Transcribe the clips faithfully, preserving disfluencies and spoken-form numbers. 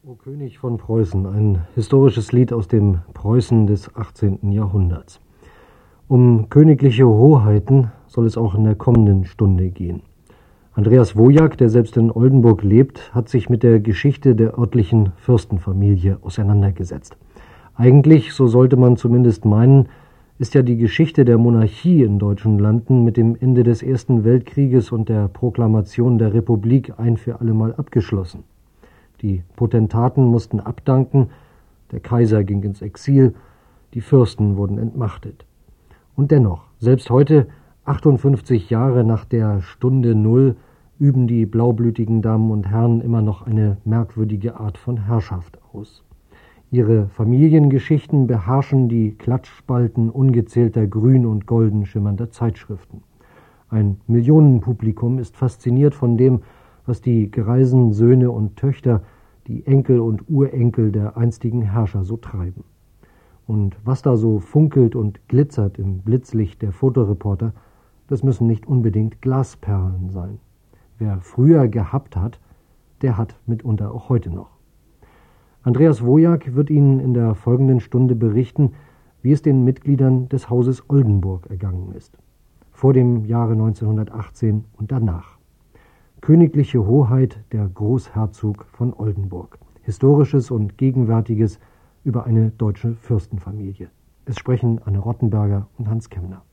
O König von Preußen, ein historisches Lied aus dem Preußen des achtzehnten Jahrhunderts. Um königliche Hoheiten soll es auch in der kommenden Stunde gehen. Andreas Wojak, der selbst in Oldenburg lebt, hat sich mit der Geschichte der örtlichen Fürstenfamilie auseinandergesetzt. Eigentlich, so sollte man zumindest meinen, ist ja die Geschichte der Monarchie in deutschen Landen mit dem Ende des Ersten Weltkrieges und der Proklamation der Republik ein für allemal abgeschlossen. Die Potentaten mussten abdanken, der Kaiser ging ins Exil, die Fürsten wurden entmachtet. Und dennoch, selbst heute, achtundfünfzig Jahre nach der Stunde Null, üben die blaublütigen Damen und Herren immer noch eine merkwürdige Art von Herrschaft aus. Ihre Familiengeschichten beherrschen die Klatschspalten ungezählter grün und golden schimmernder Zeitschriften. Ein Millionenpublikum ist fasziniert von dem, was die greisen Söhne und Töchter, die Enkel und Urenkel der einstigen Herrscher so treiben. Und was da so funkelt und glitzert im Blitzlicht der Fotoreporter, das müssen nicht unbedingt Glasperlen sein. Wer früher gehabt hat, der hat mitunter auch heute noch. Andreas Wojak wird Ihnen in der folgenden Stunde berichten, wie es den Mitgliedern des Hauses Oldenburg ergangen ist. Vor dem Jahre neunzehnhundertachtzehn und danach. Königliche Hoheit der Großherzog von Oldenburg. Historisches und Gegenwärtiges über eine deutsche Fürstenfamilie. Es sprechen Anne Rottenberger und Hans Kemner.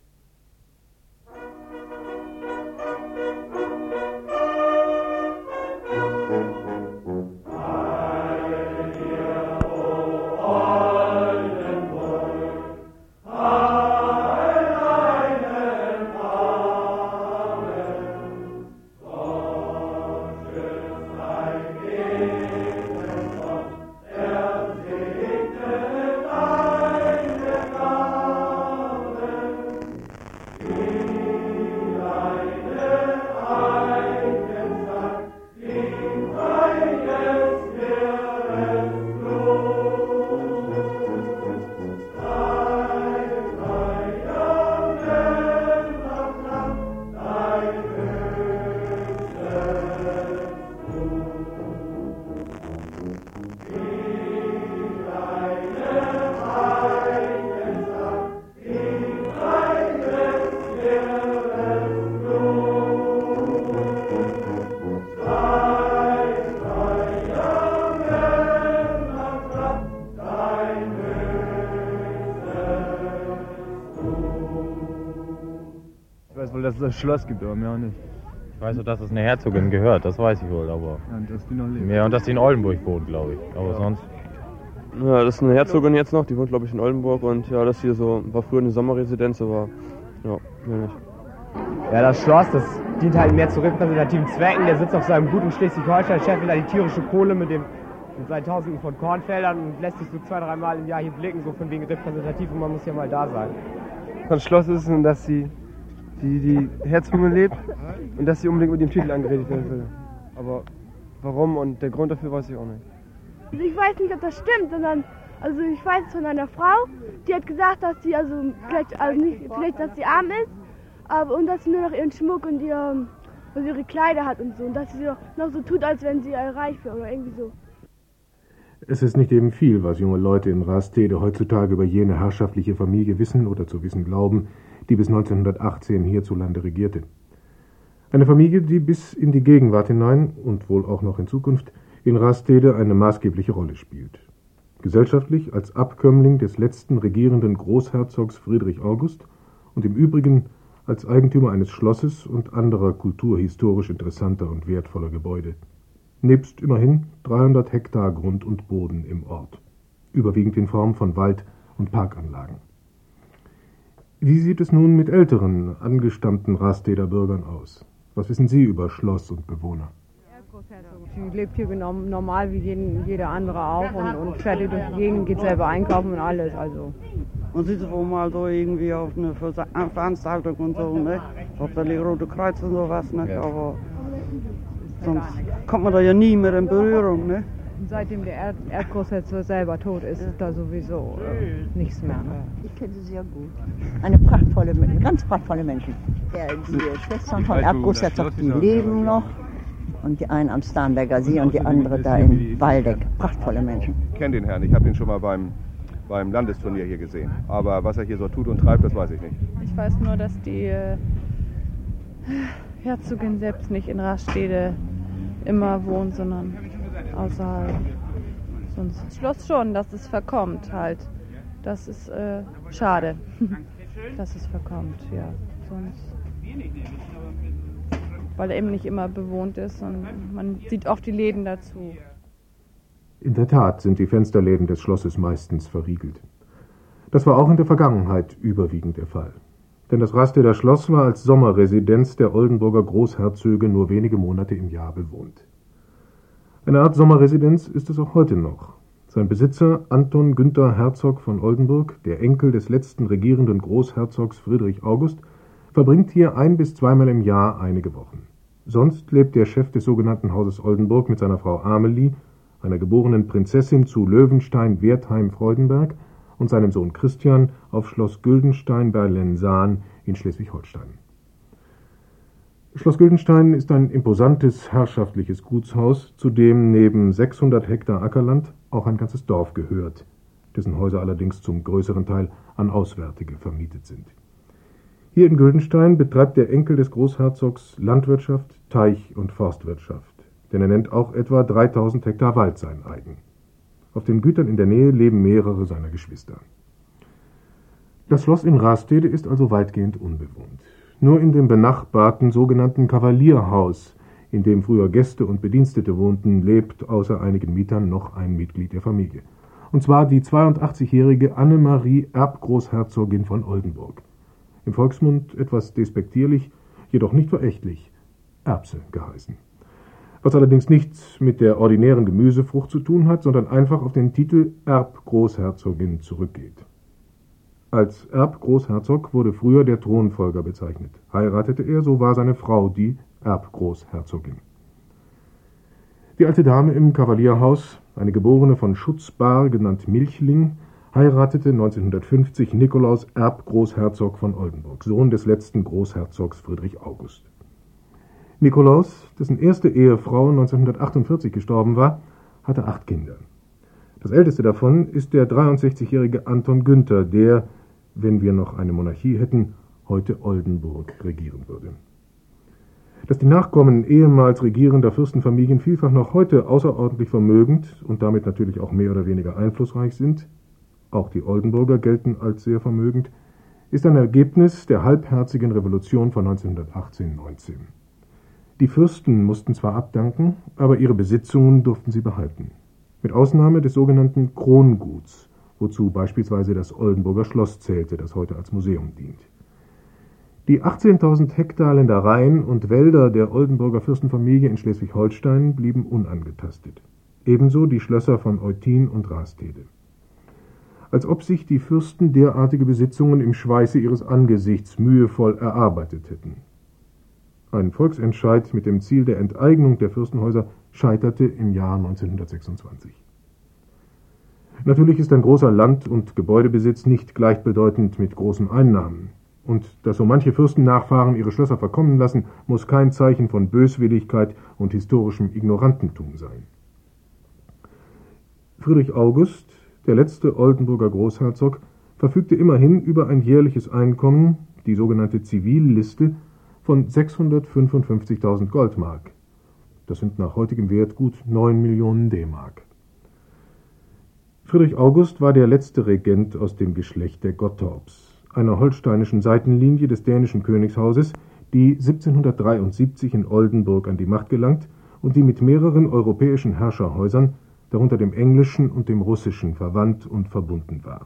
Dass es das Schloss gibt, aber mehr auch nicht. Ich weiß nur, dass es eine Herzogin gehört, das weiß ich wohl, aber... Ja, und dass die noch lebt. Ja, und dass die in Oldenburg wohnt, glaube ich, aber ja. sonst... Ja, das ist eine Herzogin jetzt noch, die wohnt, glaube ich, in Oldenburg und ja, das hier so, war früher eine Sommerresidenz, aber ja, mehr nicht. Ja, das Schloss, das dient halt mehr zu repräsentativen Zwecken. Der sitzt auf seinem Gut in Schleswig-Holstein, scheffelt da die tierische Kohle mit dem mit seinen Tausenden von Kornfeldern und lässt sich so zwei, dreimal im Jahr hier blicken, so von wegen repräsentativ, und man muss ja mal da sein. Das Schloss ist es, dass sie die, die Herzogin lebt und dass sie unbedingt mit dem Titel angeredet werden will. Aber warum und der Grund dafür weiß ich auch nicht. Also ich weiß nicht, ob das stimmt, sondern also ich weiß es von einer Frau, die hat gesagt, dass sie also vielleicht also nicht vielleicht, dass sie arm ist, aber und dass sie nur noch ihren Schmuck und ihr, also ihre Kleider hat und so, und dass sie noch so tut, als wenn sie reich wäre oder irgendwie so. Es ist nicht eben viel, was junge Leute in Rastede heutzutage über jene herrschaftliche Familie wissen oder zu wissen glauben, die bis neunzehnhundertachtzehn hierzulande regierte. Eine Familie, die bis in die Gegenwart hinein und wohl auch noch in Zukunft in Rastede eine maßgebliche Rolle spielt. Gesellschaftlich als Abkömmling des letzten regierenden Großherzogs Friedrich August und im Übrigen als Eigentümer eines Schlosses und anderer kulturhistorisch interessanter und wertvoller Gebäude. Nebst immerhin dreihundert Hektar Grund und Boden im Ort, überwiegend in Form von Wald- und Parkanlagen. Wie sieht es nun mit älteren, angestammten Rasteder Bürgern aus? Was wissen Sie über Schloss und Bewohner? Sie lebt hier genau normal wie jeden, jeder andere auch und, und fährt hier durch die Gegend, geht selber einkaufen und alles. Also. Man sieht es wohl mal so irgendwie auf eine Veranstaltung und so, ne? Auf der Rote Kreuz und sowas, ne? Ja. Aber sonst kommt man da ja nie mehr in Berührung, ne? Seitdem der Erd Erdgroßherzog selber tot ist, ist da sowieso äh, nichts mehr. Ne? Ich kenne sie sehr gut. Eine prachtvolle, ganz prachtvolle Menschen. Ja, die Schwestern von Erdgroßherzog, die leben noch. Und die einen am Starnberger See und die andere da in Waldeck. Prachtvolle Menschen. Ich kenne den Herrn, ich habe ihn schon mal beim, beim Landesturnier hier gesehen. Aber was er hier so tut und treibt, das weiß ich nicht. Ich weiß nur, dass die äh, Herzogin selbst nicht in Rastede immer wohnt, sondern außerhalb. Sonst das Schloss schon, dass es verkommt halt. Das ist äh, schade, dass es verkommt, ja. Sonst, weil er eben nicht immer bewohnt ist und man sieht auch die Läden dazu. In der Tat sind die Fensterläden des Schlosses meistens verriegelt. Das war auch in der Vergangenheit überwiegend der Fall. Denn das Rasteder Schloss war als Sommerresidenz der Oldenburger Großherzöge nur wenige Monate im Jahr bewohnt. Eine Art Sommerresidenz ist es auch heute noch. Sein Besitzer Anton Günther Herzog von Oldenburg, der Enkel des letzten regierenden Großherzogs Friedrich August, verbringt hier ein- bis zweimal im Jahr einige Wochen. Sonst lebt der Chef des sogenannten Hauses Oldenburg mit seiner Frau Amelie, einer geborenen Prinzessin zu Löwenstein-Wertheim-Freudenberg, und seinem Sohn Christian auf Schloss Güldenstein bei Lensahn in Schleswig-Holstein. Schloss Güldenstein ist ein imposantes herrschaftliches Gutshaus, zu dem neben sechshundert Hektar Ackerland auch ein ganzes Dorf gehört, dessen Häuser allerdings zum größeren Teil an Auswärtige vermietet sind. Hier in Güldenstein betreibt der Enkel des Großherzogs Landwirtschaft, Teich- und Forstwirtschaft, denn er nennt auch etwa dreitausend Hektar Wald sein eigen. Auf den Gütern in der Nähe leben mehrere seiner Geschwister. Das Schloss in Rastede ist also weitgehend unbewohnt. Nur in dem benachbarten sogenannten Kavalierhaus, in dem früher Gäste und Bedienstete wohnten, lebt außer einigen Mietern noch ein Mitglied der Familie. Und zwar die zweiundachtzigjährige Annemarie Erbgroßherzogin von Oldenburg. Im Volksmund etwas despektierlich, jedoch nicht verächtlich, Erbse geheißen. Was allerdings nichts mit der ordinären Gemüsefrucht zu tun hat, sondern einfach auf den Titel Erbgroßherzogin zurückgeht. Als Erbgroßherzog wurde früher der Thronfolger bezeichnet. Heiratete er, so war seine Frau die Erbgroßherzogin. Die alte Dame im Kavalierhaus, eine Geborene von Schutzbar, genannt Milchling, heiratete neunzehnhundertfünfzig Nikolaus Erbgroßherzog von Oldenburg, Sohn des letzten Großherzogs Friedrich August. Nikolaus, dessen erste Ehefrau neunzehnhundertachtundvierzig gestorben war, hatte acht Kinder. Das älteste davon ist der dreiundsechzigjährige Anton Günther, der, wenn wir noch eine Monarchie hätten, heute Oldenburg regieren würde. Dass die Nachkommen ehemals regierender Fürstenfamilien vielfach noch heute außerordentlich vermögend und damit natürlich auch mehr oder weniger einflussreich sind, auch die Oldenburger gelten als sehr vermögend, ist ein Ergebnis der halbherzigen Revolution von neunzehnhundertachtzehn neunzehn. Die Fürsten mussten zwar abdanken, aber ihre Besitzungen durften sie behalten. Mit Ausnahme des sogenannten Kronguts, wozu beispielsweise das Oldenburger Schloss zählte, das heute als Museum dient. Die achtzehntausend Hektar Ländereien und Wälder der Oldenburger Fürstenfamilie in Schleswig-Holstein blieben unangetastet. Ebenso die Schlösser von Eutin und Rastede. Als ob sich die Fürsten derartige Besitzungen im Schweiße ihres Angesichts mühevoll erarbeitet hätten. Ein Volksentscheid mit dem Ziel der Enteignung der Fürstenhäuser scheiterte im Jahr neunzehnhundertsechsundzwanzig. Natürlich ist ein großer Land- und Gebäudebesitz nicht gleichbedeutend mit großen Einnahmen. Und dass so manche Fürstennachfahren ihre Schlösser verkommen lassen, muss kein Zeichen von Böswilligkeit und historischem Ignorantentum sein. Friedrich August, der letzte Oldenburger Großherzog, verfügte immerhin über ein jährliches Einkommen, die sogenannte Zivilliste, von sechshundertfünfundfünfzigtausend Goldmark. Das sind nach heutigem Wert gut neun Millionen D-Mark. Friedrich August war der letzte Regent aus dem Geschlecht der Gottorps, einer holsteinischen Seitenlinie des dänischen Königshauses, die siebzehnhundertdreiundsiebzig in Oldenburg an die Macht gelangt und die mit mehreren europäischen Herrscherhäusern, darunter dem englischen und dem russischen, verwandt und verbunden war.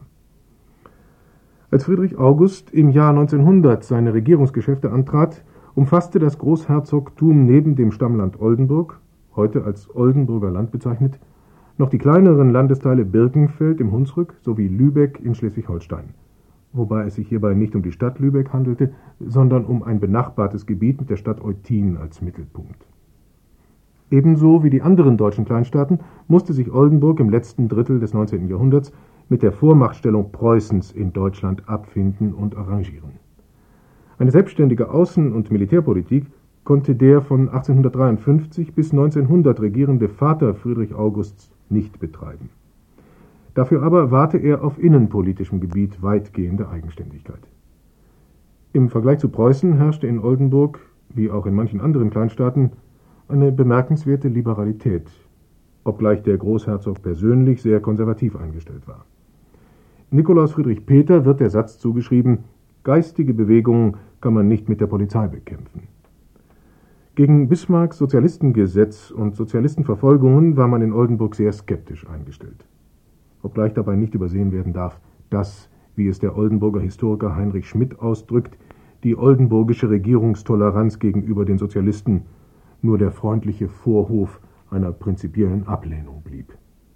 Als Friedrich August im Jahr neunzehnhundert seine Regierungsgeschäfte antrat, umfasste das Großherzogtum neben dem Stammland Oldenburg, heute als Oldenburger Land bezeichnet, noch die kleineren Landesteile Birkenfeld im Hunsrück sowie Lübeck in Schleswig-Holstein, wobei es sich hierbei nicht um die Stadt Lübeck handelte, sondern um ein benachbartes Gebiet mit der Stadt Eutin als Mittelpunkt. Ebenso wie die anderen deutschen Kleinstaaten musste sich Oldenburg im letzten Drittel des neunzehnten Jahrhunderts mit der Vormachtstellung Preußens in Deutschland abfinden und arrangieren. Eine selbstständige Außen- und Militärpolitik konnte der von achtzehnhundertdreiundfünfzig bis neunzehnhundert regierende Vater Friedrich Augusts nicht betreiben. Dafür aber wahrte er auf innenpolitischem Gebiet weitgehende Eigenständigkeit. Im Vergleich zu Preußen herrschte in Oldenburg, wie auch in manchen anderen Kleinstaaten, eine bemerkenswerte Liberalität, obgleich der Großherzog persönlich sehr konservativ eingestellt war. Nikolaus Friedrich Peter wird der Satz zugeschrieben: Geistige Bewegungen kann man nicht mit der Polizei bekämpfen. Gegen Bismarcks Sozialistengesetz und Sozialistenverfolgungen war man in Oldenburg sehr skeptisch eingestellt. Obgleich dabei nicht übersehen werden darf, dass, wie es der Oldenburger Historiker Heinrich Schmidt ausdrückt, die oldenburgische Regierungstoleranz gegenüber den Sozialisten nur der freundliche Vorhof einer prinzipiellen Ablehnung blieb.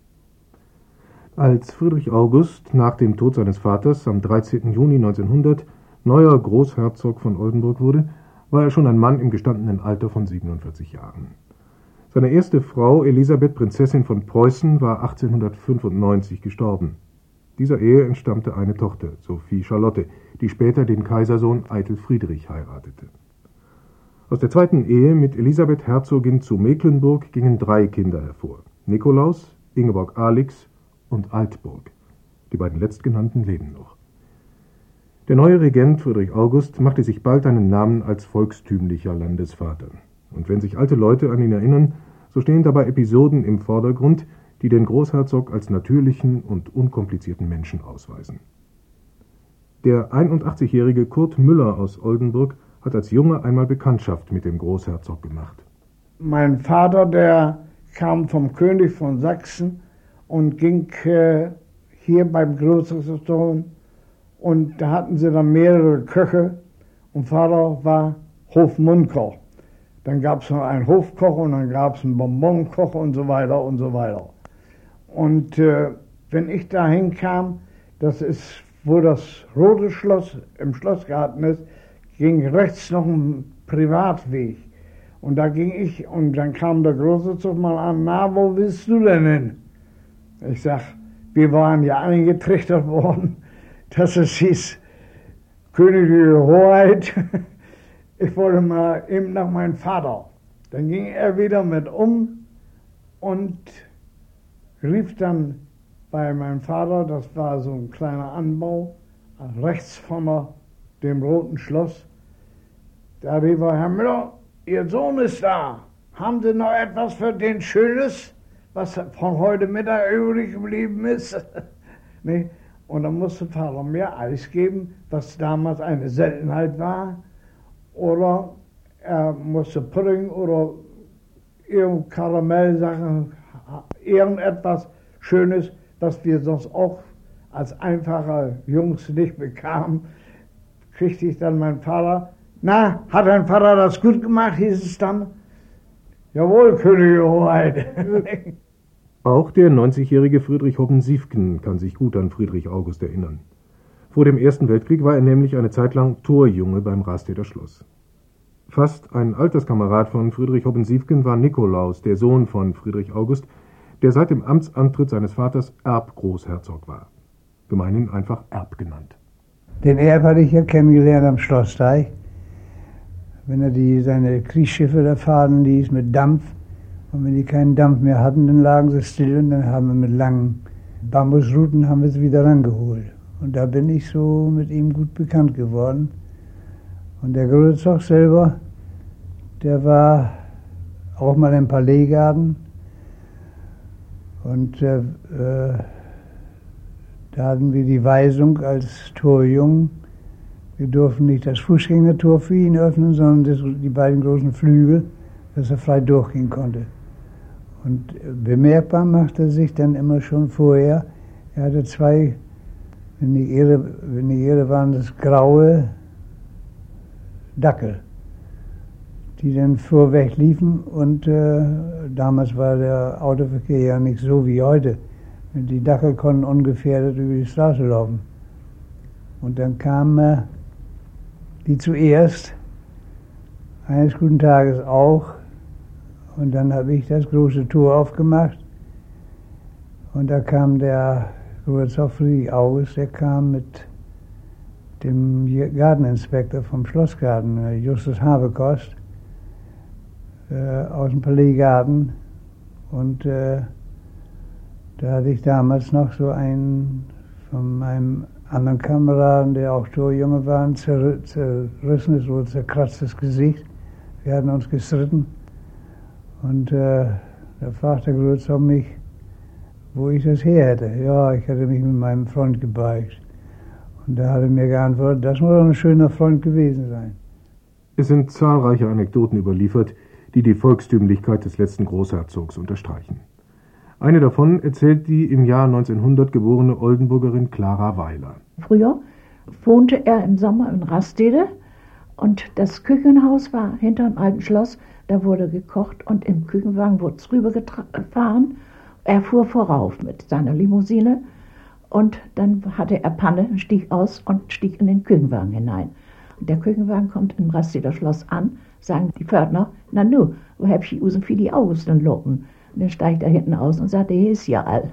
Als Friedrich August nach dem Tod seines Vaters am dreizehnten Juni neunzehnhundert neuer Großherzog von Oldenburg wurde, war er schon ein Mann im gestandenen Alter von siebenundvierzig Jahren. Seine erste Frau, Elisabeth Prinzessin von Preußen, war achtzehnhundertfünfundneunzig gestorben. Dieser Ehe entstammte eine Tochter, Sophie Charlotte, die später den Kaisersohn Eitel Friedrich heiratete. Aus der zweiten Ehe mit Elisabeth Herzogin zu Mecklenburg gingen drei Kinder hervor: Nikolaus, Ingeborg Alix und Altburg. Die beiden letztgenannten leben noch. Der neue Regent Friedrich August machte sich bald einen Namen als volkstümlicher Landesvater. Und wenn sich alte Leute an ihn erinnern, so stehen dabei Episoden im Vordergrund, die den Großherzog als natürlichen und unkomplizierten Menschen ausweisen. Der einundachtzigjährige Kurt Müller aus Oldenburg hat als Junge einmal Bekanntschaft mit dem Großherzog gemacht. Mein Vater, der kam vom König von Sachsen und ging äh, hier beim Großherzog, und da hatten sie dann mehrere Köche und Vater war Hofmundkoch. Dann gab es noch einen Hofkoch und dann gab es einen Bonbonkoch und so weiter und so weiter. Und äh, wenn ich da hinkam, das ist, wo das Rote Schloss im Schlossgarten ist, ging rechts noch ein Privatweg. Und da ging ich und dann kam der Großherzog mal an: Na, wo willst du denn hin? Ich sag, wir waren ja eingetrichtert worden, dass es hieß Königliche Hoheit. Ich wollte mal eben nach meinem Vater. Dann ging er wieder mit um und rief dann bei meinem Vater, das war so ein kleiner Anbau, rechts von der, dem Roten Schloss, da rief er: Herr Müller, Ihr Sohn ist da. Haben Sie noch etwas für den Schönes, was von heute Mittag übrig geblieben ist? Nee. Und dann musste Vater mir Eis geben, was damals eine Seltenheit war. Oder er musste Pudding oder irgend Karamellsachen, irgendetwas Schönes, was wir sonst auch als einfache Jungs nicht bekamen, kriegte ich dann meinen Vater. Na, hat dein Vater das gut gemacht, hieß es dann. Jawohl, Königliche Hoheit. Auch der neunzigjährige Friedrich Hoppensiefken kann sich gut an Friedrich August erinnern. Vor dem Ersten Weltkrieg war er nämlich eine Zeit lang Torjunge beim Rastädter Schloss. Fast ein Alterskamerad von Friedrich Hoppensiefken war Nikolaus, der Sohn von Friedrich August, der seit dem Amtsantritt seines Vaters Erbgroßherzog war. Gemeinhin einfach Erb genannt. Den Erb hatte ich ja kennengelernt am Schlossteich, wenn er die, seine Kriegsschiffe da fahren ließ mit Dampf. Und wenn die keinen Dampf mehr hatten, dann lagen sie still und dann haben wir mit langen Bambusruten haben wir sie wieder rangeholt. Und da bin ich so mit ihm gut bekannt geworden. Und der Großherzog selber, der war auch mal im Palaisgarten. Und äh, äh, da hatten wir die Weisung als Torjungen, wir durften nicht das Fußgängertor für ihn öffnen, sondern das, die beiden großen Flügel, dass er frei durchgehen konnte. Und bemerkbar machte er sich dann immer schon vorher, er hatte zwei, wenn ich irre, wenn ich irre waren das graue Dackel, die dann vorweg liefen. Und äh, damals war der Autoverkehr ja nicht so wie heute. Die Dackel konnten ungefährdet über die Straße laufen. Und dann kamen äh, die zuerst, eines guten Tages auch. Und dann habe ich das große Tor aufgemacht. Und da kam der Großherzog Friedrich August, der kam mit dem Garteninspektor vom Schlossgarten, Justus Habekost. äh, aus dem Palaisgarten. Und äh, da hatte ich damals noch so einen von meinem anderen Kameraden, der auch Torjunge war, ein zer zerrissenes oder zerkratztes Gesicht. Wir hatten uns gestritten. Und äh, da fragte Grutzow mich, wo ich das her hätte. Ja, ich hätte mich mit meinem Freund gebeugt. Und da hat er mir geantwortet, das muss doch ein schöner Freund gewesen sein. Es sind zahlreiche Anekdoten überliefert, die die Volkstümlichkeit des letzten Großherzogs unterstreichen. Eine davon erzählt die im Jahr neunzehnhundert geborene Oldenburgerin Clara Weiler. Früher wohnte er im Sommer in Rastede und das Küchenhaus war hinter dem alten Schloss. Da wurde gekocht und im Küchenwagen wurde es rübergefahren. Er fuhr vorauf mit seiner Limousine und dann hatte er Panne, stieg aus und stieg in den Küchenwagen hinein. Und der Küchenwagen kommt im Rasteder Schloss an, sagen die Pförtner, na nu, wo hab ich usen für die Augen lopen? Und dann steigt er hinten aus und sagt, der ist ja all.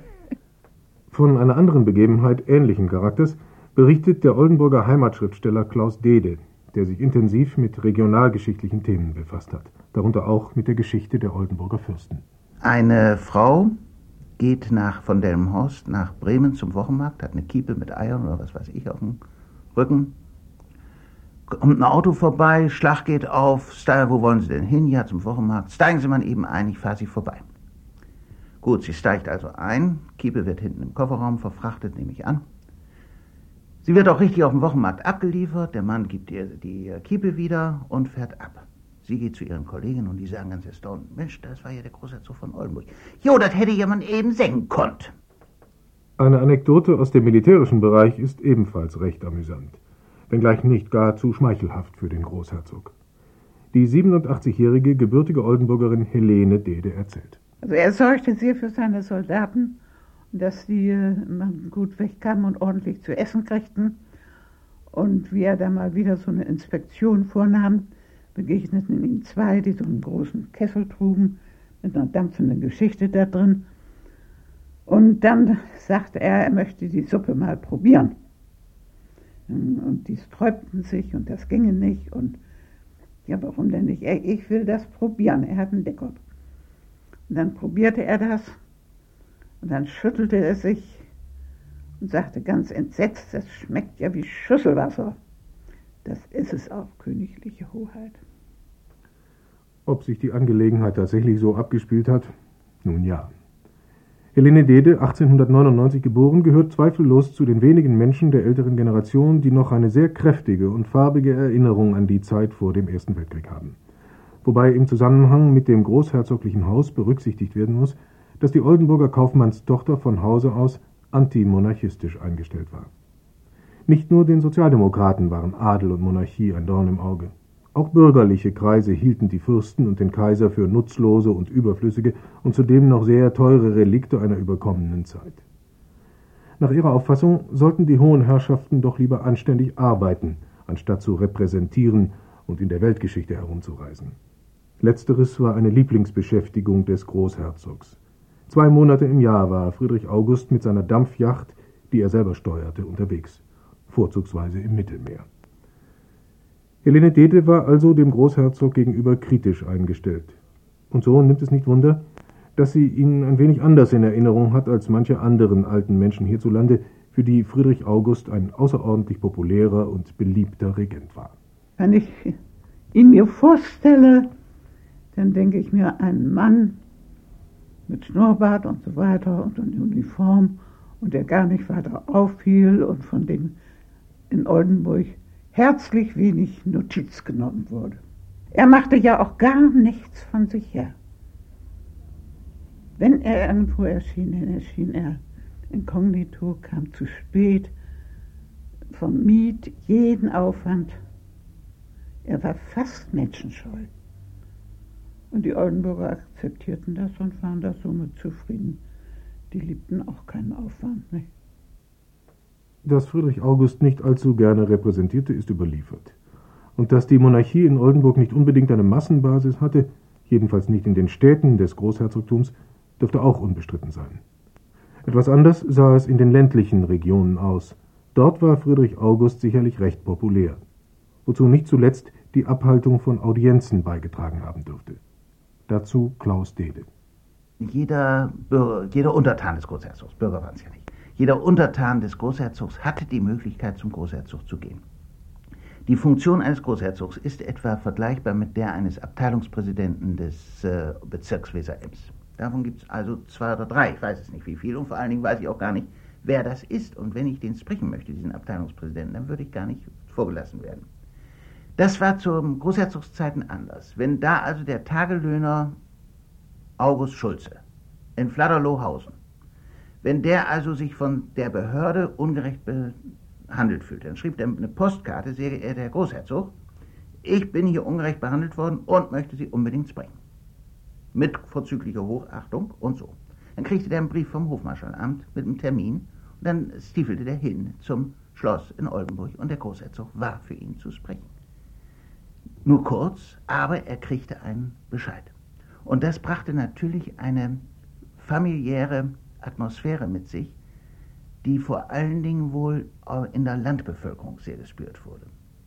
Von einer anderen Begebenheit ähnlichen Charakters berichtet der Oldenburger Heimatschriftsteller Klaus Dehde, der sich intensiv mit regionalgeschichtlichen Themen befasst hat, darunter auch mit der Geschichte der Oldenburger Fürsten. Eine Frau geht nach, von Delmenhorst nach Bremen zum Wochenmarkt, hat eine Kiepe mit Eiern oder was weiß ich auf dem Rücken. Kommt ein Auto vorbei, Schlag geht auf, Style, wo wollen Sie denn hin? Ja, zum Wochenmarkt. Steigen Sie mal eben ein, ich fahre Sie vorbei. Gut, sie steigt also ein, Kiepe wird hinten im Kofferraum verfrachtet, nehme ich an. Sie wird auch richtig auf dem Wochenmarkt abgeliefert, der Mann gibt ihr die Kiepe wieder und fährt ab. Sie geht zu ihren Kollegen und die sagen ganz erstaunt, Mensch, das war ja der Großherzog von Oldenburg. Jo, das hätte jemand eben sehen können. Eine Anekdote aus dem militärischen Bereich ist ebenfalls recht amüsant, wenngleich nicht gar zu schmeichelhaft für den Großherzog. Die siebenundachtzigjährige gebürtige Oldenburgerin Helene Dehde erzählt. Also er sorgte sehr für seine Soldaten, dass die äh, gut wegkamen und ordentlich zu essen kriegten. Und wie er da mal wieder so eine Inspektion vornahm, begegneten ihm zwei, die so einen großen Kessel trugen, mit einer dampfenden Geschichte da drin. Und dann sagte er, er möchte die Suppe mal probieren. Und die sträubten sich und das ginge nicht. Und ja, warum denn nicht? Ich will das probieren. Er hat einen Deckel. Und dann probierte er das und dann schüttelte er sich und sagte ganz entsetzt, das schmeckt ja wie Schüsselwasser. Das ist es auch, königliche Hoheit. Ob sich die Angelegenheit tatsächlich so abgespielt hat? Nun ja. Helene Dehde, achtzehnhundertneunundneunzig geboren, gehört zweifellos zu den wenigen Menschen der älteren Generation, die noch eine sehr kräftige und farbige Erinnerung an die Zeit vor dem Ersten Weltkrieg haben. Wobei im Zusammenhang mit dem großherzoglichen Haus berücksichtigt werden muss, dass die Oldenburger Kaufmannstochter von Hause aus antimonarchistisch eingestellt war. Nicht nur den Sozialdemokraten waren Adel und Monarchie ein Dorn im Auge. Auch bürgerliche Kreise hielten die Fürsten und den Kaiser für nutzlose und überflüssige und zudem noch sehr teure Relikte einer überkommenen Zeit. Nach ihrer Auffassung sollten die hohen Herrschaften doch lieber anständig arbeiten, anstatt zu repräsentieren und in der Weltgeschichte herumzureisen. Letzteres war eine Lieblingsbeschäftigung des Großherzogs. Zwei Monate im Jahr war Friedrich August mit seiner Dampfjacht, die er selber steuerte, unterwegs, vorzugsweise im Mittelmeer. Helene Dehde war also dem Großherzog gegenüber kritisch eingestellt. Und so nimmt es nicht Wunder, dass sie ihn ein wenig anders in Erinnerung hat als manche anderen alten Menschen hierzulande, für die Friedrich August ein außerordentlich populärer und beliebter Regent war. Wenn ich ihn mir vorstelle, dann denke ich mir, ein Mann mit Schnurrbart und so weiter und in Uniform und der gar nicht weiter auffiel und von dem in Oldenburg herzlich wenig Notiz genommen wurde. Er machte ja auch gar nichts von sich her. Wenn er irgendwo erschien, dann erschien er inkognito, kam zu spät, vermied jeden Aufwand. Er war fast menschenscheu. Und die Oldenburger akzeptierten das und waren da somit zufrieden. Die liebten auch keinen Aufwand, nicht? Dass Friedrich August nicht allzu gerne repräsentierte, ist überliefert. Und dass die Monarchie in Oldenburg nicht unbedingt eine Massenbasis hatte, jedenfalls nicht in den Städten des Großherzogtums, dürfte auch unbestritten sein. Etwas anders sah es in den ländlichen Regionen aus. Dort war Friedrich August sicherlich recht populär, wozu nicht zuletzt die Abhaltung von Audienzen beigetragen haben dürfte. Dazu Klaus Dehde. Jeder, Bürger, jeder Untertan des Großherzogs, Bürger waren es ja nicht, jeder Untertan des Großherzogs hatte die Möglichkeit, zum Großherzog zu gehen. Die Funktion eines Großherzogs ist etwa vergleichbar mit der eines Abteilungspräsidenten des äh, Bezirks Weser-Ems. Davon gibt es also zwei oder drei, ich weiß es nicht wie viel, und vor allen Dingen weiß ich auch gar nicht, wer das ist. Und wenn ich den sprechen möchte, diesen Abteilungspräsidenten, dann würde ich gar nicht vorgelassen werden. Das war zu Großherzogszeiten anders. Wenn da also der Tagelöhner August Schulze in Fladderlohhausen, wenn der also sich von der Behörde ungerecht behandelt fühlt, dann schrieb er eine Postkarte: sehr geehrter Herr Großherzog, ich bin hier ungerecht behandelt worden und möchte Sie unbedingt sprechen. Mit vorzüglicher Hochachtung und so. Dann kriegte der einen Brief vom Hofmarschalamt mit einem Termin und dann stiefelte der hin zum Schloss in Oldenburg und der Großherzog war für ihn zu sprechen. Nur kurz, aber er kriegte einen Bescheid. Und das brachte natürlich eine familiäre Atmosphäre mit sich, die vor allen Dingen wohl in der Landbevölkerung sehr gespürt wurde.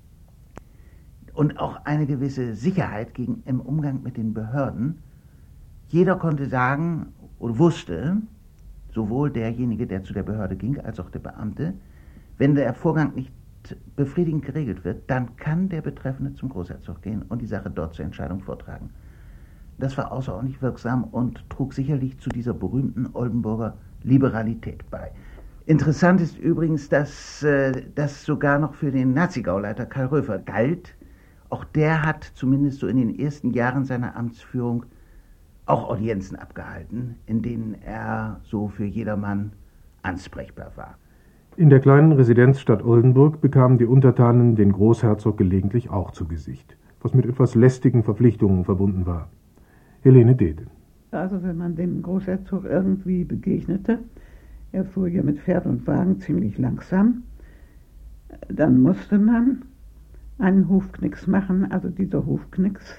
Und auch eine gewisse Sicherheit gegen, im Umgang mit den Behörden. Jeder konnte sagen oder wusste, sowohl derjenige, der zu der Behörde ging, als auch der Beamte, wenn der Vorgang nicht befriedigend geregelt wird, dann kann der Betreffende zum Großherzog gehen und die Sache dort zur Entscheidung vortragen. Das war außerordentlich wirksam und trug sicherlich zu dieser berühmten Oldenburger Liberalität bei. Interessant ist übrigens, dass äh, das sogar noch für den Nazi-Gauleiter Karl Röfer galt. Auch der hat zumindest so in den ersten Jahren seiner Amtsführung auch Audienzen abgehalten, in denen er so für jedermann ansprechbar war. In der kleinen Residenzstadt Oldenburg bekamen die Untertanen den Großherzog gelegentlich auch zu Gesicht, was mit etwas lästigen Verpflichtungen verbunden war. Helene Dehde. Also wenn man dem Großherzog irgendwie begegnete, er fuhr ja mit Pferd und Wagen ziemlich langsam, dann musste man einen Hufknicks machen. Also dieser Hufknicks,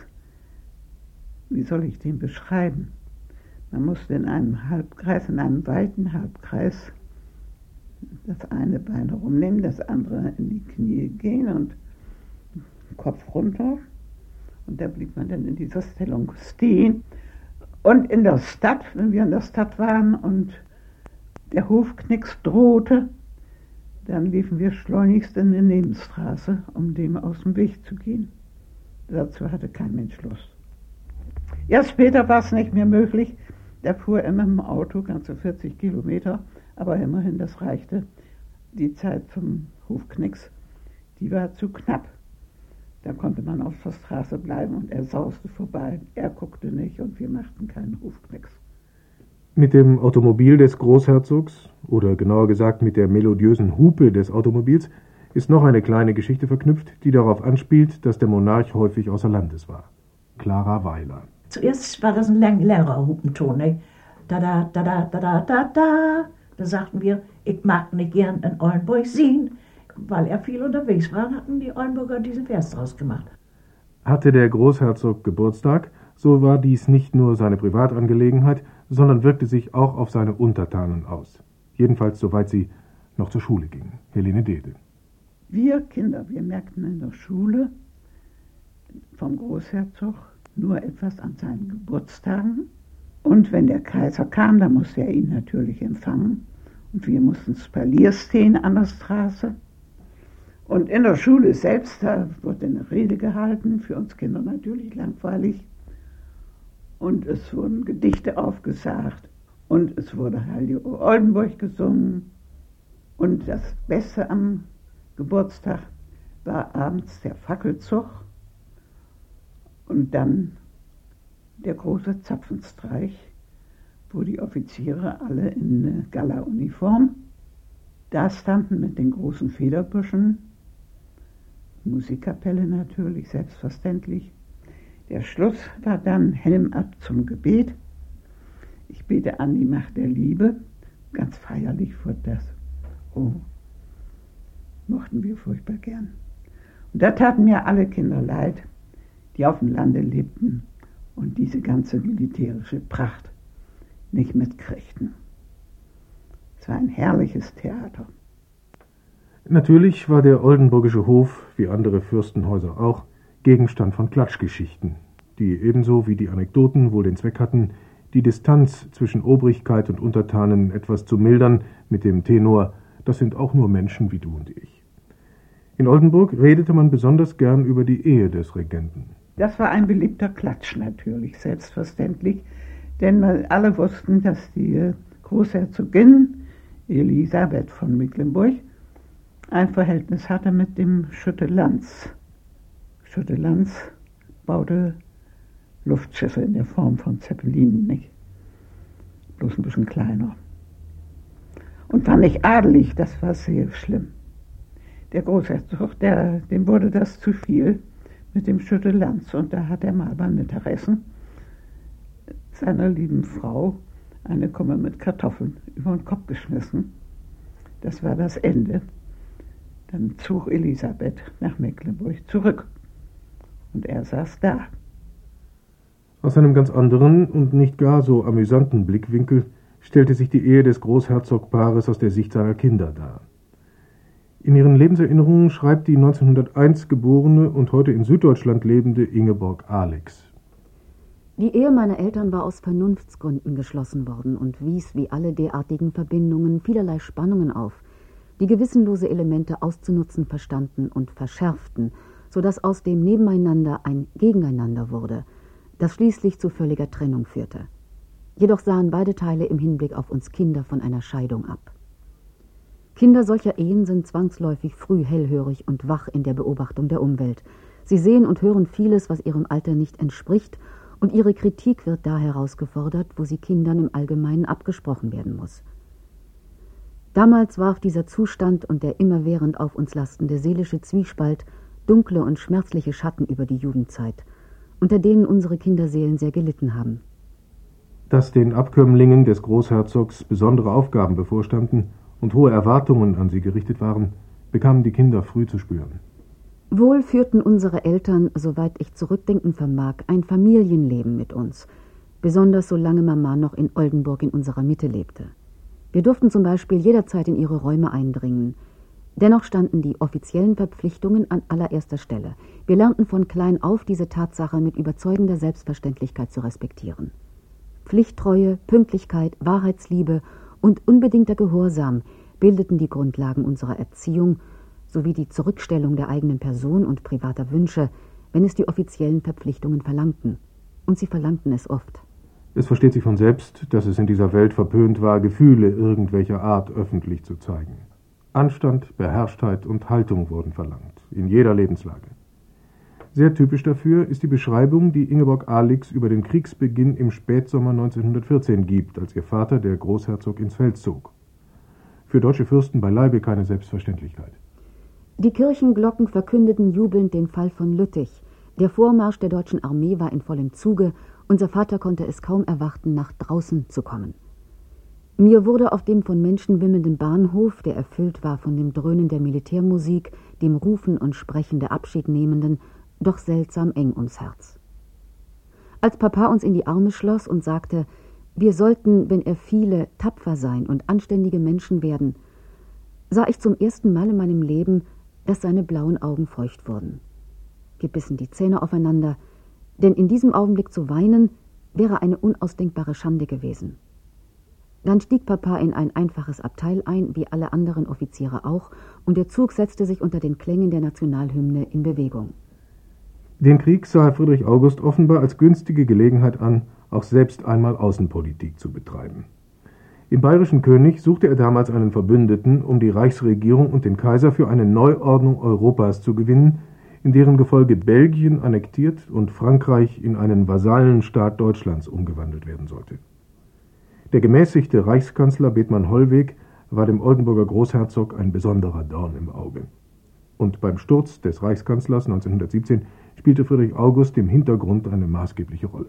wie soll ich den beschreiben? Man musste in einem Halbkreis, in einem weiten Halbkreis, das eine Bein rumnehmen, das andere in die Knie gehen und Kopf runter. Und da blieb man dann in dieser Stellung stehen. Und in der Stadt, wenn wir in der Stadt waren und der Hufknicks drohte, dann liefen wir schleunigst in die Nebenstraße, um dem aus dem Weg zu gehen. Dazu hatte kein Mensch Lust. Erst später war es nicht mehr möglich. Der fuhr immer im Auto, ganze vierzig Kilometer, aber immerhin, das reichte. Die Zeit zum Hufknicks, die war zu knapp. Da konnte man auf der Straße bleiben und er sauste vorbei. Er guckte nicht und wir machten keinen Hufknicks. Mit dem Automobil des Großherzogs, oder genauer gesagt mit der melodiösen Hupe des Automobils, ist noch eine kleine Geschichte verknüpft, die darauf anspielt, dass der Monarch häufig außer Landes war. Clara Weiler. Zuerst war das ein lang, längerer Hupenton, ne? Da, da, da, da, da, da, da, da. Da sagten wir, ich mag nicht gern in Oldenburg sehen. Weil er viel unterwegs war, hatten die Oldenburger diesen Vers draus gemacht. Hatte der Großherzog Geburtstag, so war dies nicht nur seine Privatangelegenheit, sondern wirkte sich auch auf seine Untertanen aus. Jedenfalls soweit sie noch zur Schule gingen. Helene Dehde. Wir Kinder, wir merkten in der Schule vom Großherzog nur etwas an seinen Geburtstagen. Und wenn der Kaiser kam, dann musste er ihn natürlich empfangen. Und wir mussten Spalier stehen an der Straße. Und in der Schule selbst, da wurde eine Rede gehalten, für uns Kinder natürlich langweilig. Und es wurden Gedichte aufgesagt und es wurde Heilige Oldenburg gesungen. Und das Beste am Geburtstag war abends der Fackelzug und dann der große Zapfenstreich, wo die Offiziere alle in Gala-Uniform da standen mit den großen Federbüschen. Musikkapelle natürlich, selbstverständlich. Der Schluss war dann Helm ab zum Gebet. Ich bete an die Macht der Liebe. Ganz feierlich wurde das. Oh, mochten wir furchtbar gern. Und da taten mir alle Kinder leid, die auf dem Lande lebten und diese ganze militärische Pracht nicht mitkriegten. Es war ein herrliches Theater. Natürlich war der oldenburgische Hof, wie andere Fürstenhäuser auch, Gegenstand von Klatschgeschichten. die ebenso wie die Anekdoten wohl den Zweck hatten, die Distanz zwischen Obrigkeit und Untertanen etwas zu mildern mit dem Tenor: Das sind auch nur Menschen wie du und ich. In Oldenburg redete man besonders gern über die Ehe des Regenten. Das war ein beliebter Klatsch natürlich, selbstverständlich, denn alle wussten, dass die Großherzogin Elisabeth von Mecklenburg ein Verhältnis hatte mit dem Schütte-Lanz. Schütte-Lanz baute Luftschiffe in der Form von Zeppelinen, nicht? Bloß ein bisschen kleiner. Und war nicht adelig, das war sehr schlimm. Der Großherzog, der, dem wurde das zu viel mit dem Schütte-Lanz, und da hat er mal beim Mittagessen seiner lieben Frau eine Kumme mit Kartoffeln über den Kopf geschmissen. Das war das Ende. Dann zog Elisabeth nach Mecklenburg zurück und er saß da. Aus einem ganz anderen und nicht gar so amüsanten Blickwinkel stellte sich die Ehe des Großherzogpaares aus der Sicht seiner Kinder dar. In ihren Lebenserinnerungen schreibt die neunzehnhunderteins geborene und heute in Süddeutschland lebende Ingeborg Alex: Die Ehe meiner Eltern war aus Vernunftsgründen geschlossen worden und wies wie alle derartigen Verbindungen vielerlei Spannungen auf, die gewissenlose Elemente auszunutzen verstanden und verschärften, so dass aus dem Nebeneinander ein Gegeneinander wurde, das schließlich zu völliger Trennung führte. Jedoch sahen beide Teile im Hinblick auf uns Kinder von einer Scheidung ab. Kinder solcher Ehen sind zwangsläufig früh hellhörig und wach in der Beobachtung der Umwelt. Sie sehen und hören vieles, was ihrem Alter nicht entspricht, und ihre Kritik wird da herausgefordert, wo sie Kindern im Allgemeinen abgesprochen werden muss. Damals warf dieser Zustand und der immerwährend auf uns lastende seelische Zwiespalt dunkle und schmerzliche Schatten über die Jugendzeit, unter denen unsere Kinderseelen sehr gelitten haben. Dass den Abkömmlingen des Großherzogs besondere Aufgaben bevorstanden und hohe Erwartungen an sie gerichtet waren, bekamen die Kinder früh zu spüren. Wohl führten unsere Eltern, soweit ich zurückdenken vermag, ein Familienleben mit uns, besonders solange Mama noch in Oldenburg in unserer Mitte lebte. Wir durften zum Beispiel jederzeit in ihre Räume eindringen. Dennoch standen die offiziellen Verpflichtungen an allererster Stelle. Wir lernten von klein auf, diese Tatsache mit überzeugender Selbstverständlichkeit zu respektieren. Pflichttreue, Pünktlichkeit, Wahrheitsliebe und unbedingter Gehorsam bildeten die Grundlagen unserer Erziehung sowie die Zurückstellung der eigenen Person und privater Wünsche, wenn es die offiziellen Verpflichtungen verlangten. Und sie verlangten es oft. Es versteht sich von selbst, dass es in dieser Welt verpönt war, Gefühle irgendwelcher Art öffentlich zu zeigen. Anstand, Beherrschtheit und Haltung wurden verlangt, in jeder Lebenslage. Sehr typisch dafür ist die Beschreibung, die Ingeborg Alex über den Kriegsbeginn im Spätsommer neunzehnhundertvierzehn gibt, als ihr Vater, der Großherzog, ins Feld zog. Für deutsche Fürsten beileibe keine Selbstverständlichkeit. Die Kirchenglocken verkündeten jubelnd den Fall von Lüttich. Der Vormarsch der deutschen Armee war in vollem Zuge. Unser Vater konnte es kaum erwarten, nach draußen zu kommen. Mir wurde auf dem von Menschen wimmelnden Bahnhof, der erfüllt war von dem Dröhnen der Militärmusik, dem Rufen und Sprechen der Abschiednehmenden, doch seltsam eng ums Herz. Als Papa uns in die Arme schloss und sagte, wir sollten, wenn er fiele, tapfer sein und anständige Menschen werden, sah ich zum ersten Mal in meinem Leben, dass seine blauen Augen feucht wurden. Wir bissen die Zähne aufeinander, denn in diesem Augenblick zu weinen, wäre eine unausdenkbare Schande gewesen. Dann stieg Papa in ein einfaches Abteil ein, wie alle anderen Offiziere auch, und der Zug setzte sich unter den Klängen der Nationalhymne in Bewegung. Den Krieg sah Friedrich August offenbar als günstige Gelegenheit an, auch selbst einmal Außenpolitik zu betreiben. Im Bayerischen König suchte er damals einen Verbündeten, um die Reichsregierung und den Kaiser für eine Neuordnung Europas zu gewinnen, in deren Gefolge Belgien annektiert und Frankreich in einen Vasallenstaat Deutschlands umgewandelt werden sollte. Der gemäßigte Reichskanzler Bethmann Hollweg war dem Oldenburger Großherzog ein besonderer Dorn im Auge. Und beim Sturz des Reichskanzlers neunzehnhundertsiebzehn spielte Friedrich August im Hintergrund eine maßgebliche Rolle.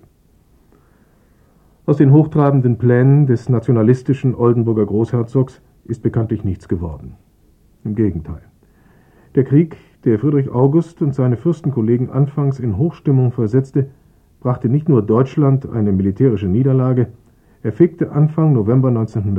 Aus den hochtrabenden Plänen des nationalistischen Oldenburger Großherzogs ist bekanntlich nichts geworden. Im Gegenteil. Der Krieg, der Friedrich August und seine Fürstenkollegen anfangs in Hochstimmung versetzte, brachte nicht nur Deutschland eine militärische Niederlage, er fegte Anfang November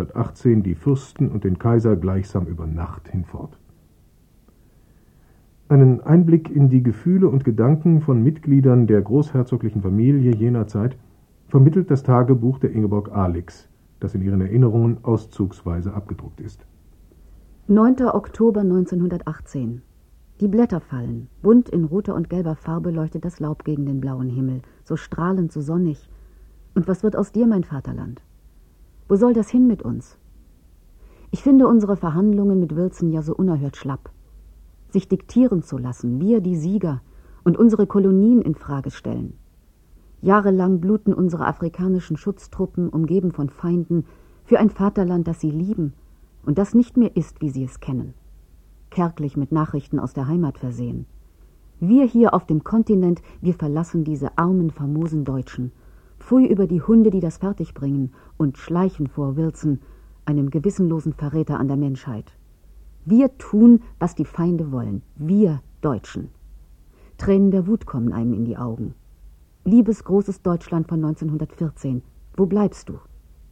neunzehnhundertachtzehn die Fürsten und den Kaiser gleichsam über Nacht hinfort. Einen Einblick in die Gefühle und Gedanken von Mitgliedern der großherzoglichen Familie jener Zeit vermittelt das Tagebuch der Ingeborg Alix, das in ihren Erinnerungen auszugsweise abgedruckt ist. neunter Oktober neunzehnhundertachtzehn. Die Blätter fallen. Bunt in roter und gelber Farbe leuchtet das Laub gegen den blauen Himmel, so strahlend, so sonnig. Und was wird aus dir, mein Vaterland? Wo soll das hin mit uns? Ich finde unsere Verhandlungen mit Wilson ja so unerhört schlapp. Sich diktieren zu lassen, wir die Sieger, und unsere Kolonien in Frage stellen. Jahrelang bluten unsere afrikanischen Schutztruppen, umgeben von Feinden, für ein Vaterland, das sie lieben und das nicht mehr ist, wie sie es kennen. Kärglich mit Nachrichten aus der Heimat versehen. Wir hier auf dem Kontinent, wir verlassen diese armen, famosen Deutschen. Pfui über die Hunde, die das fertigbringen, und schleichen vor Wilson, einem gewissenlosen Verräter an der Menschheit. Wir tun, was die Feinde wollen. Wir Deutschen. Tränen der Wut kommen einem in die Augen. Liebes großes Deutschland von neunzehnhundertvierzehn, wo bleibst du?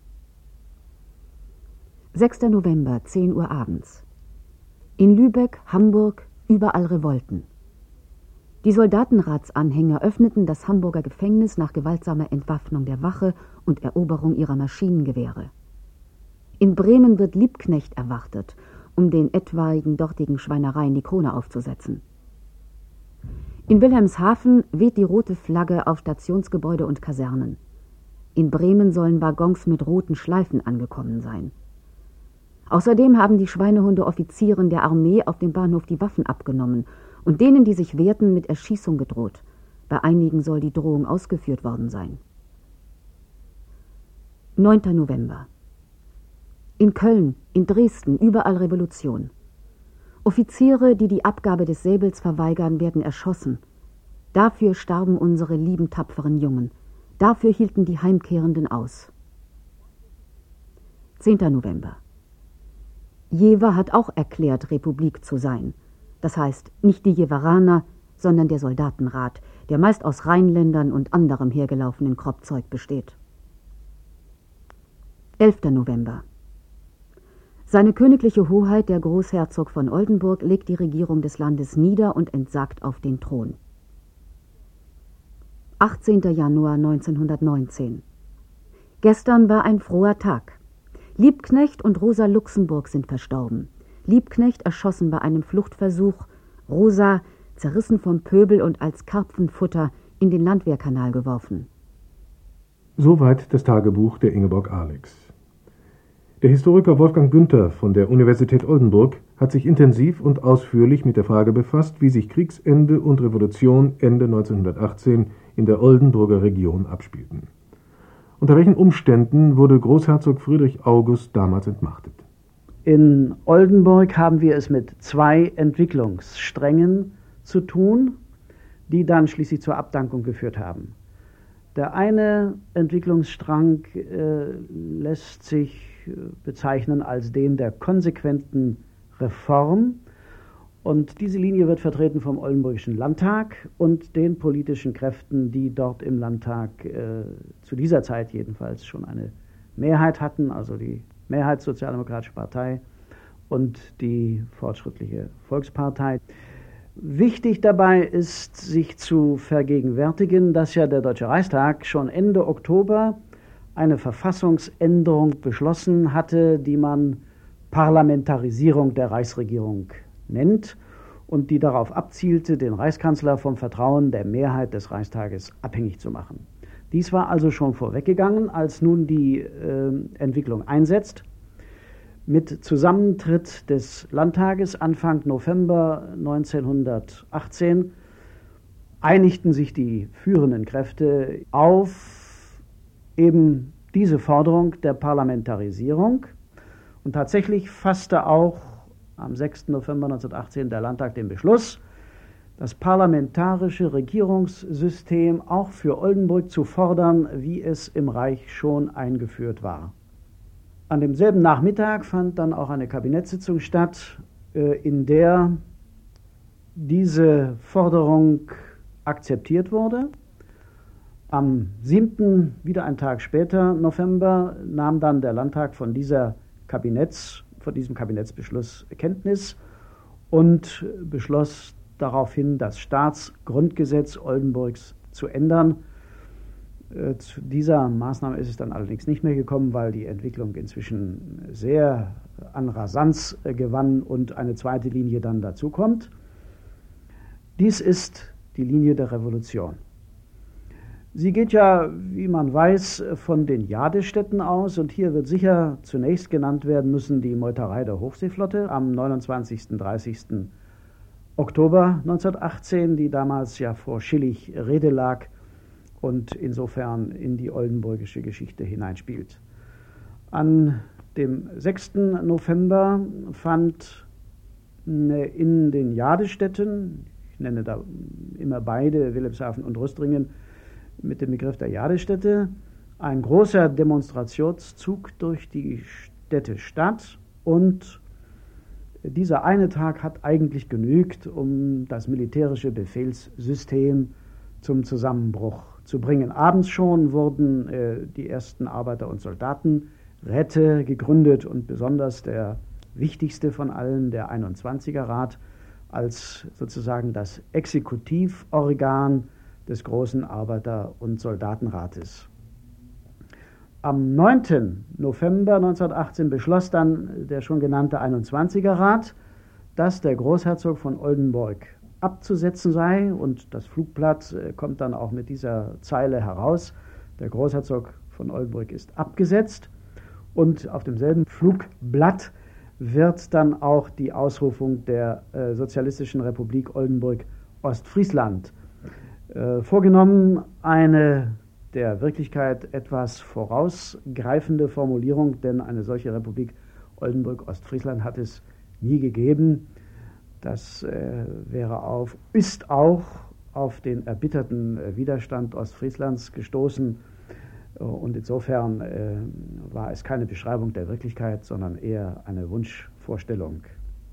sechster November, zehn Uhr abends. In Lübeck, Hamburg, überall Revolten. Die Soldatenratsanhänger öffneten das Hamburger Gefängnis nach gewaltsamer Entwaffnung der Wache und Eroberung ihrer Maschinengewehre. In Bremen wird Liebknecht erwartet, um den etwaigen dortigen Schweinereien die Krone aufzusetzen. In Wilhelmshaven weht die rote Flagge auf Stationsgebäude und Kasernen. In Bremen sollen Waggons mit roten Schleifen angekommen sein. Außerdem haben die Schweinehunde Offizieren der Armee auf dem Bahnhof die Waffen abgenommen und denen, die sich wehrten, mit Erschießung gedroht. Bei einigen soll die Drohung ausgeführt worden sein. neunter November. In Köln, in Dresden, überall Revolution. Offiziere, die die Abgabe des Säbels verweigern, werden erschossen. Dafür starben unsere lieben, tapferen Jungen. Dafür hielten die Heimkehrenden aus. zehnter November. Jever hat auch erklärt, Republik zu sein. Das heißt, nicht die Jeveraner, sondern der Soldatenrat, der meist aus Rheinländern und anderem hergelaufenen Kropfzeug besteht. elfter November. Seine königliche Hoheit, der Großherzog von Oldenburg, legt die Regierung des Landes nieder und entsagt auf den Thron. achtzehnter Januar neunzehnhundertneunzehn. Gestern war ein froher Tag. Liebknecht und Rosa Luxemburg sind verstorben. Liebknecht erschossen bei einem Fluchtversuch, Rosa zerrissen vom Pöbel und als Karpfenfutter in den Landwehrkanal geworfen. Soweit das Tagebuch der Ingeborg Alix. Der Historiker Wolfgang Günther von der Universität Oldenburg hat sich intensiv und ausführlich mit der Frage befasst, wie sich Kriegsende und Revolution Ende neunzehnhundertachtzehn in der Oldenburger Region abspielten. Unter welchen Umständen wurde Großherzog Friedrich August damals entmachtet? In Oldenburg haben wir es mit zwei Entwicklungssträngen zu tun, die dann schließlich zur Abdankung geführt haben. Der eine Entwicklungsstrang äh, lässt sich bezeichnen als den der konsequenten Reform. Und diese Linie wird vertreten vom Oldenburgischen Landtag und den politischen Kräften, die dort im Landtag äh, zu dieser Zeit jedenfalls schon eine Mehrheit hatten, also die Mehrheitssozialdemokratische Partei und die Fortschrittliche Volkspartei. Wichtig dabei ist, sich zu vergegenwärtigen, dass ja der Deutsche Reichstag schon Ende Oktober eine Verfassungsänderung beschlossen hatte, die man Parlamentarisierung der Reichsregierung nennt und die darauf abzielte, den Reichskanzler vom Vertrauen der Mehrheit des Reichstages abhängig zu machen. Dies war also schon vorweggegangen, als nun die äh, Entwicklung einsetzt. Mit Zusammentritt des Landtages Anfang November neunzehnhundertachtzehn einigten sich die führenden Kräfte auf eben diese Forderung der Parlamentarisierung. Und tatsächlich fasste auch am sechsten November neunzehnhundertachtzehn der Landtag den Beschluss, das parlamentarische Regierungssystem auch für Oldenburg zu fordern, wie es im Reich schon eingeführt war. An demselben Nachmittag fand dann auch eine Kabinettssitzung statt, in der diese Forderung akzeptiert wurde. Am siebten, wieder einen Tag später, November, nahm dann der Landtag von, dieser Kabinetts, von diesem Kabinettsbeschluss Kenntnis und beschloss darauf hin, das Staatsgrundgesetz Oldenburgs zu ändern. Äh, zu dieser Maßnahme ist es dann allerdings nicht mehr gekommen, weil die Entwicklung inzwischen sehr an Rasanz äh, gewann und eine zweite Linie dann dazukommt. Dies ist die Linie der Revolution. Sie geht ja, wie man weiß, von den Jadestätten aus, und hier wird sicher zunächst genannt werden müssen die Meuterei der Hochseeflotte am neunundzwanzigsten und dreißigsten Oktober neunzehnhundertachtzehn, die damals ja vor Schillig Rede lag und insofern in die oldenburgische Geschichte hineinspielt. An dem sechsten November fand in den Jadestätten, ich nenne da immer beide, Wilhelmshaven und Rüstringen, mit dem Begriff der Jadestätte, ein großer Demonstrationszug durch die Städte statt, und dieser eine Tag hat eigentlich genügt, um das militärische Befehlssystem zum Zusammenbruch zu bringen. Abends schon wurden äh, die ersten Arbeiter- und Soldatenräte gegründet und besonders der wichtigste von allen, der einundzwanziger Rat, als sozusagen das Exekutivorgan des großen Arbeiter- und Soldatenrates. Am neunten November neunzehnhundertachtzehn beschloss dann der schon genannte einundzwanziger Rat, dass der Großherzog von Oldenburg abzusetzen sei, und das Flugblatt äh, kommt dann auch mit dieser Zeile heraus: Der Großherzog von Oldenburg ist abgesetzt, und auf demselben Flugblatt wird dann auch die Ausrufung der äh, Sozialistischen Republik Oldenburg-Ostfriesland äh, vorgenommen. Eine der Wirklichkeit etwas vorausgreifende Formulierung, denn eine solche Republik Oldenburg-Ostfriesland hat es nie gegeben. Das äh, wäre auf, ist auch auf den erbitterten äh, Widerstand Ostfrieslands gestoßen, äh, und insofern äh, war es keine Beschreibung der Wirklichkeit, sondern eher eine Wunschvorstellung.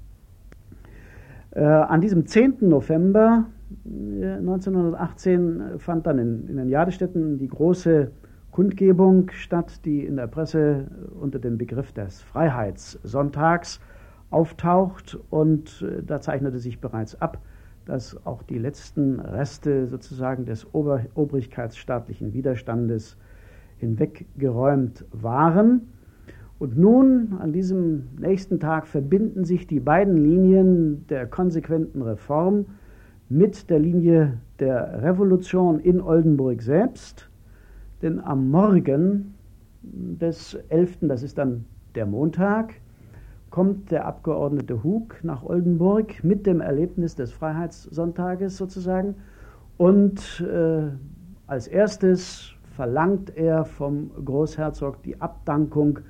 Äh, an diesem zehnten November neunzehnhundertachtzehn fand dann in, in den Jadestätten die große Kundgebung statt, die in der Presse unter dem Begriff des Freiheitssonntags auftaucht, und äh, da zeichnete sich bereits ab, dass auch die letzten Reste sozusagen des Ober- obrigkeitsstaatlichen Widerstandes hinweggeräumt waren. Und nun, an diesem nächsten Tag, verbinden sich die beiden Linien der konsequenten Reform mit der Linie der Revolution in Oldenburg selbst, denn am Morgen des elften, das ist dann der Montag, kommt der Abgeordnete Hug nach Oldenburg mit dem Erlebnis des Freiheitssonntages sozusagen, und äh, als erstes verlangt er vom Großherzog die Abdankung,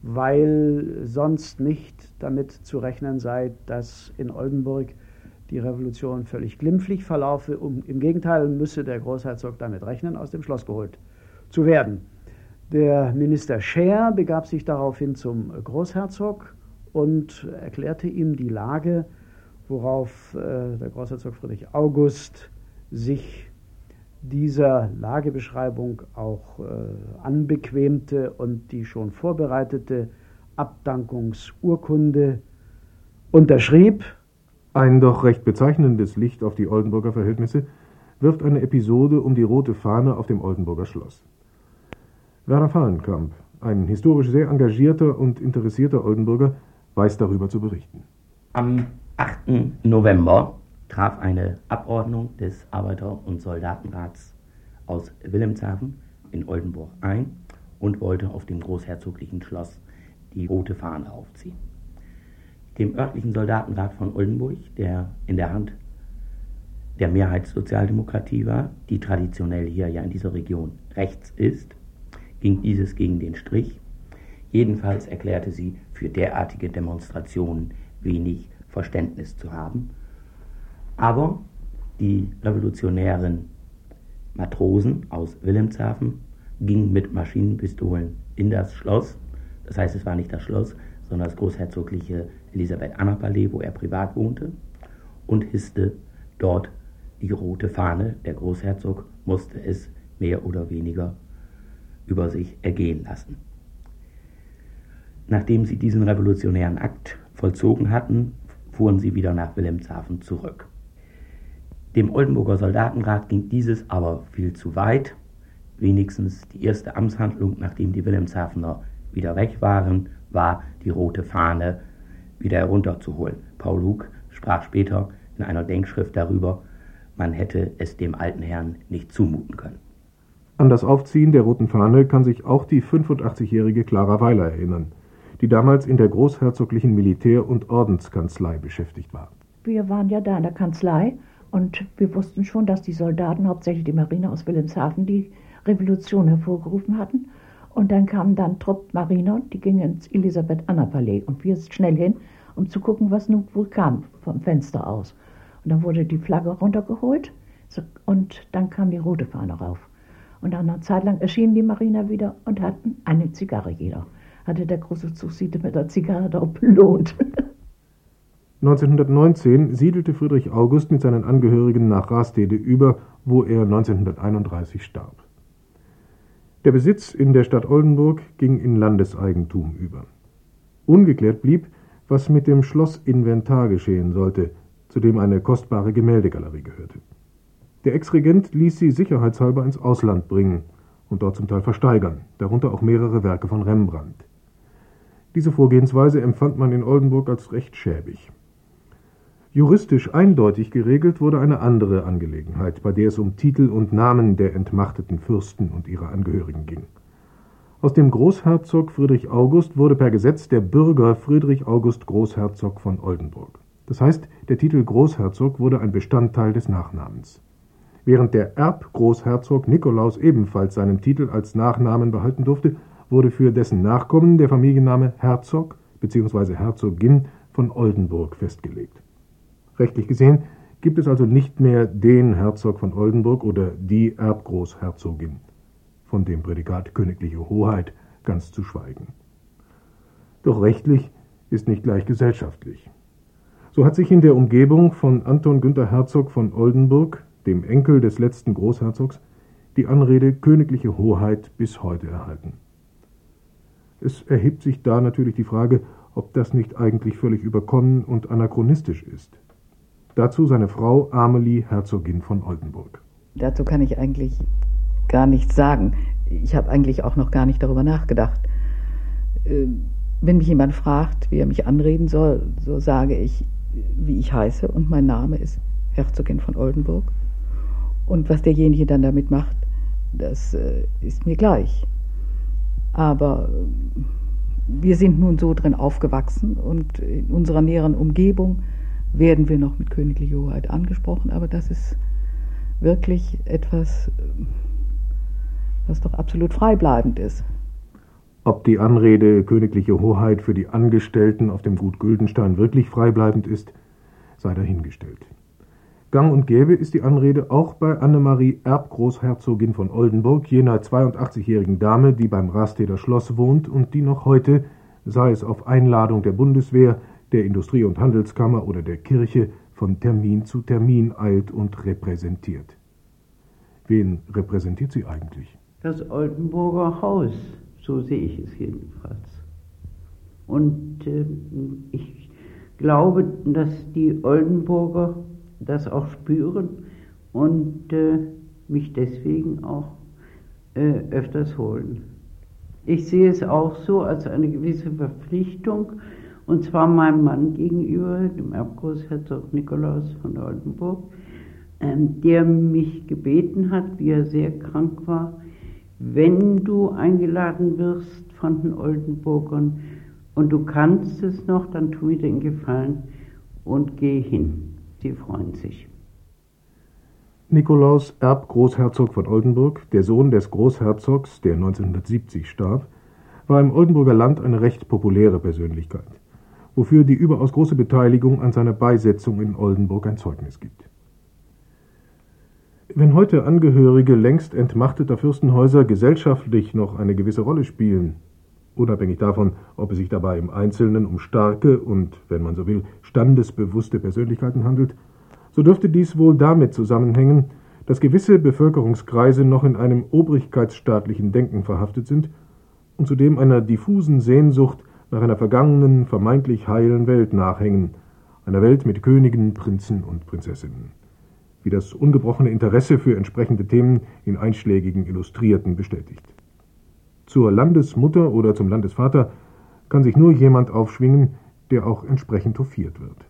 weil sonst nicht damit zu rechnen sei, dass in Oldenburg die Revolution völlig glimpflich verlaufe. Um, Im Gegenteil müsse der Großherzog damit rechnen, aus dem Schloss geholt zu werden. Der Minister Scheer begab sich daraufhin zum Großherzog und erklärte ihm die Lage, worauf äh, der Großherzog Friedrich August sich dieser Lagebeschreibung auch äh, anbequemte und die schon vorbereitete Abdankungsurkunde unterschrieb. Ein doch recht bezeichnendes Licht auf die Oldenburger Verhältnisse wirft eine Episode um die rote Fahne auf dem Oldenburger Schloss. Werner Fahlenkamp, ein historisch sehr engagierter und interessierter Oldenburger, weiß darüber zu berichten. Am achten November traf eine Abordnung des Arbeiter- und Soldatenrats aus Wilhelmshaven in Oldenburg ein und wollte auf dem großherzoglichen Schloss die rote Fahne aufziehen. Dem örtlichen Soldatenrat von Oldenburg, der in der Hand der Mehrheitssozialdemokratie war, die traditionell hier ja in dieser Region rechts ist, ging dieses gegen den Strich. Jedenfalls erklärte sie für derartige Demonstrationen wenig Verständnis zu haben. Aber die revolutionären Matrosen aus Wilhelmshaven gingen mit Maschinenpistolen in das Schloss. Das heißt, es war nicht das Schloss, sondern das großherzogliche Elisabeth-Anna-Palais, wo er privat wohnte, und hisste dort die rote Fahne. Der Großherzog musste es mehr oder weniger über sich ergehen lassen. Nachdem sie diesen revolutionären Akt vollzogen hatten, fuhren sie wieder nach Wilhelmshaven zurück. Dem Oldenburger Soldatenrat ging dieses aber viel zu weit. Wenigstens die erste Amtshandlung, nachdem die Wilhelmshavener wieder weg waren, war, die rote Fahne wieder herunterzuholen. Paul Hug sprach später in einer Denkschrift darüber, man hätte es dem alten Herrn nicht zumuten können. An das Aufziehen der roten Fahne kann sich auch die fünfundachtzigjährige Clara Weiler erinnern, die damals in der großherzoglichen Militär- und Ordenskanzlei beschäftigt war. Wir waren ja da in der Kanzlei und wir wussten schon, dass die Soldaten, hauptsächlich die Marine aus Wilhelmshaven, die Revolution hervorgerufen hatten. Und dann kam dann Trupp Mariner, die gingen ins Elisabeth-Anna-Palais und wir sind schnell hin, um zu gucken, was nun wohl kam vom Fenster aus. Und dann wurde die Flagge runtergeholt und dann kam die rote Fahne rauf. Und nach einer Zeit lang erschienen die Mariner wieder und hatten eine Zigarre jeder. Hatte der große Zug sie mit der Zigarre auch belohnt. neunzehnhundertneunzehn siedelte Friedrich August mit seinen Angehörigen nach Rastede über, wo er neunzehnhunderteinunddreißig starb. Der Besitz in der Stadt Oldenburg ging in Landeseigentum über. Ungeklärt blieb, was mit dem Schlossinventar geschehen sollte, zu dem eine kostbare Gemäldegalerie gehörte. Der Ex-Regent ließ sie sicherheitshalber ins Ausland bringen und dort zum Teil versteigern, darunter auch mehrere Werke von Rembrandt. Diese Vorgehensweise empfand man in Oldenburg als recht schäbig. Juristisch eindeutig geregelt wurde eine andere Angelegenheit, bei der es um Titel und Namen der entmachteten Fürsten und ihrer Angehörigen ging. Aus dem Großherzog Friedrich August wurde per Gesetz der Bürger Friedrich August Großherzog von Oldenburg. Das heißt, der Titel Großherzog wurde ein Bestandteil des Nachnamens. Während der Erbgroßherzog Nikolaus ebenfalls seinen Titel als Nachnamen behalten durfte, wurde für dessen Nachkommen der Familienname Herzog bzw. Herzogin von Oldenburg festgelegt. Rechtlich gesehen gibt es also nicht mehr den Herzog von Oldenburg oder die Erbgroßherzogin, von dem Prädikat königliche Hoheit ganz zu schweigen. Doch rechtlich ist nicht gleich gesellschaftlich. So hat sich in der Umgebung von Anton Günther Herzog von Oldenburg, dem Enkel des letzten Großherzogs, die Anrede königliche Hoheit bis heute erhalten. Es erhebt sich da natürlich die Frage, ob das nicht eigentlich völlig überkommen und anachronistisch ist. Dazu seine Frau Amelie, Herzogin von Oldenburg. Dazu kann ich eigentlich gar nichts sagen. Ich habe eigentlich auch noch gar nicht darüber nachgedacht. Wenn mich jemand fragt, wie er mich anreden soll, so sage ich, wie ich heiße und mein Name ist Herzogin von Oldenburg. Und was derjenige dann damit macht, das ist mir gleich. Aber wir sind nun so drin aufgewachsen und in unserer näheren Umgebung werden wir noch mit königliche Hoheit angesprochen, aber das ist wirklich etwas, was doch absolut freibleibend ist. Ob die Anrede königliche Hoheit für die Angestellten auf dem Gut Güldenstein wirklich freibleibend ist, sei dahingestellt. Gang und gäbe ist die Anrede auch bei Annemarie Erbgroßherzogin von Oldenburg, jener zweiundachtzigjährigen Dame, die beim Rasteder Schloss wohnt und die noch heute, sei es auf Einladung der Bundeswehr, der Industrie- und Handelskammer oder der Kirche, von Termin zu Termin eilt und repräsentiert. Wen repräsentiert sie eigentlich? Das Oldenburger Haus, so sehe ich es jedenfalls. Und äh, ich glaube, dass die Oldenburger das auch spüren und äh, mich deswegen auch äh, öfters holen. Ich sehe es auch so als eine gewisse Verpflichtung, und zwar meinem Mann gegenüber, dem Erbgroßherzog Nikolaus von Oldenburg, ähm, der mich gebeten hat, wie er sehr krank war, wenn du eingeladen wirst von den Oldenburgern und du kannst es noch, dann tu mir den Gefallen und geh hin. Sie freuen sich. Nikolaus Erbgroßherzog von Oldenburg, der Sohn des Großherzogs, der neunzehnhundertsiebzig starb, war im Oldenburger Land eine recht populäre Persönlichkeit, wofür die überaus große Beteiligung an seiner Beisetzung in Oldenburg ein Zeugnis gibt. Wenn heute Angehörige längst entmachteter Fürstenhäuser gesellschaftlich noch eine gewisse Rolle spielen, unabhängig davon, ob es sich dabei im Einzelnen um starke und, wenn man so will, standesbewusste Persönlichkeiten handelt, so dürfte dies wohl damit zusammenhängen, dass gewisse Bevölkerungskreise noch in einem obrigkeitsstaatlichen Denken verhaftet sind und zudem einer diffusen Sehnsucht nach einer vergangenen, vermeintlich heilen Welt nachhängen, einer Welt mit Königen, Prinzen und Prinzessinnen. wie das ungebrochene Interesse für entsprechende Themen in einschlägigen Illustrierten bestätigt. Zur Landesmutter oder zum Landesvater kann sich nur jemand aufschwingen, der auch entsprechend hofiert wird.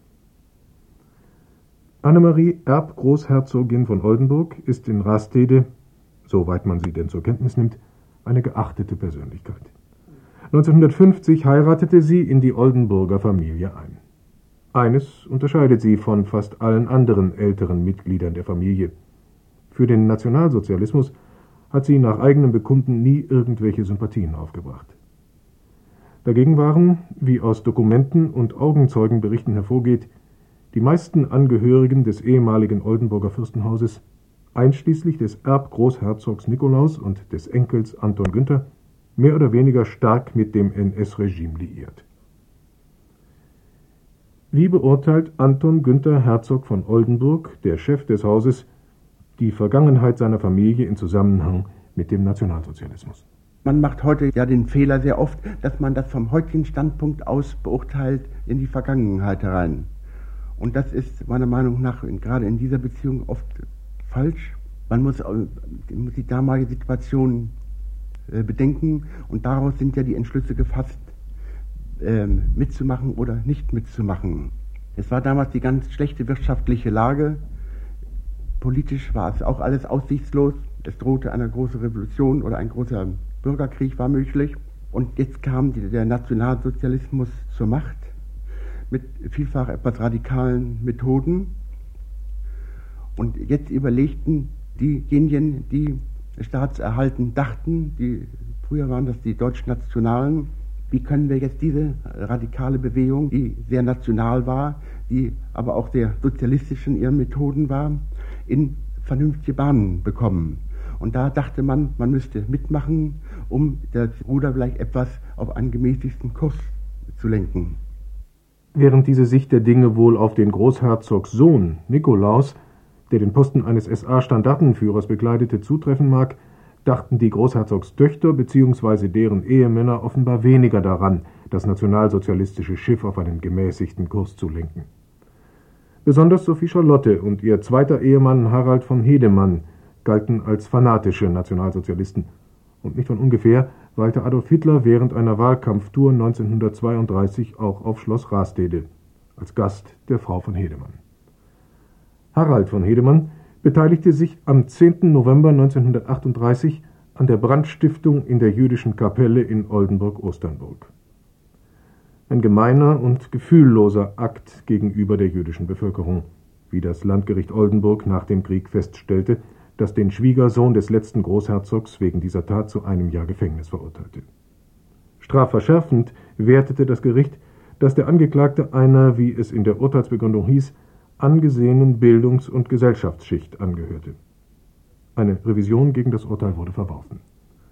Annemarie Erbgroßherzogin von Oldenburg ist in Rastede, soweit man sie denn zur Kenntnis nimmt, eine geachtete Persönlichkeit. neunzehnhundertfünfzig heiratete sie in die Oldenburger Familie ein. Eines unterscheidet sie von fast allen anderen älteren Mitgliedern der Familie. Für den Nationalsozialismus hat sie nach eigenem Bekunden nie irgendwelche Sympathien aufgebracht. Dagegen waren, wie aus Dokumenten und Augenzeugenberichten hervorgeht, die meisten Angehörigen des ehemaligen Oldenburger Fürstenhauses, einschließlich des Erbgroßherzogs Nikolaus und des Enkels Anton Günther, mehr oder weniger stark mit dem N S-Regime liiert. Wie beurteilt Anton Günther Herzog von Oldenburg, der Chef des Hauses, die Vergangenheit seiner Familie in Zusammenhang mit dem Nationalsozialismus? Man macht heute ja den Fehler sehr oft, dass man das vom heutigen Standpunkt aus beurteilt in die Vergangenheit herein. Und das ist meiner Meinung nach in, gerade in dieser Beziehung oft falsch. Man muss, muss die damalige Situation äh, bedenken und daraus sind ja die Entschlüsse gefasst, äh, mitzumachen oder nicht mitzumachen. Es war damals die ganz schlechte wirtschaftliche Lage. Politisch war es auch alles aussichtslos. Es drohte eine große Revolution oder ein großer Bürgerkrieg war möglich. Und jetzt kam die, der Nationalsozialismus zur Macht mit vielfach etwas radikalen Methoden. Und jetzt überlegten diejenigen, die staatserhalten dachten, die, früher waren das die Deutschnationalen, wie können wir jetzt diese radikale Bewegung, die sehr national war, die aber auch sehr sozialistisch in ihren Methoden war, in vernünftige Bahnen bekommen. Und da dachte man, man müsste mitmachen, um das Ruder vielleicht etwas auf einen gemäßigten Kurs zu lenken. Während diese Sicht der Dinge wohl auf den Großherzogs Sohn Nikolaus, der den Posten eines S A-Standartenführers bekleidete, zutreffen mag, dachten die Großherzogstöchter bzw. deren Ehemänner offenbar weniger daran, das nationalsozialistische Schiff auf einen gemäßigten Kurs zu lenken. Besonders Sophie Charlotte und ihr zweiter Ehemann Harald von Hedemann galten als fanatische Nationalsozialisten. Und nicht von ungefähr weilte Adolf Hitler während einer Wahlkampftour neunzehnhundertzweiunddreißig auch auf Schloss Rastede, als Gast der Frau von Hedemann. Harald von Hedemann beteiligte sich am zehnten November neunzehnhundertachtunddreißig an der Brandstiftung in der jüdischen Kapelle in Oldenburg-Osternburg. Ein gemeiner und gefühlloser Akt gegenüber der jüdischen Bevölkerung, wie das Landgericht Oldenburg nach dem Krieg feststellte, das den Schwiegersohn des letzten Großherzogs wegen dieser Tat zu einem Jahr Gefängnis verurteilte. Strafverschärfend wertete das Gericht, dass der Angeklagte einer, wie es in der Urteilsbegründung hieß, angesehenen Bildungs- und Gesellschaftsschicht angehörte. Eine Revision gegen das Urteil wurde verworfen.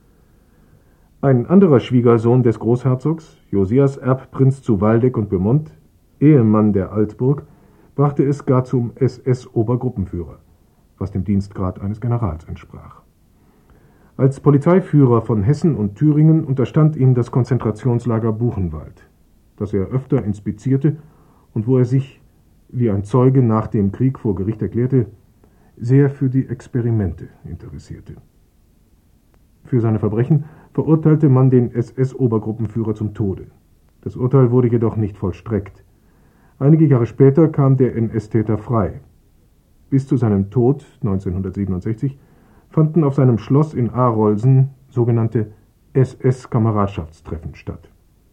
Ein anderer Schwiegersohn des Großherzogs, Josias Erbprinz zu Waldeck und Beaumont, Ehemann der Altburg, brachte es gar zum S S-Obergruppenführer, was dem Dienstgrad eines Generals entsprach. Als Polizeiführer von Hessen und Thüringen unterstand ihm das Konzentrationslager Buchenwald, das er öfter inspizierte und wo er sich, wie ein Zeuge nach dem Krieg vor Gericht erklärte, sehr für die Experimente interessierte. Für seine Verbrechen verurteilte man den S S-Obergruppenführer zum Tode. Das Urteil wurde jedoch nicht vollstreckt. Einige Jahre später kam der N S-Täter frei. Bis zu seinem Tod neunzehnhundertsiebenundsechzig fanden auf seinem Schloss in Arolsen sogenannte S S-Kameradschaftstreffen statt.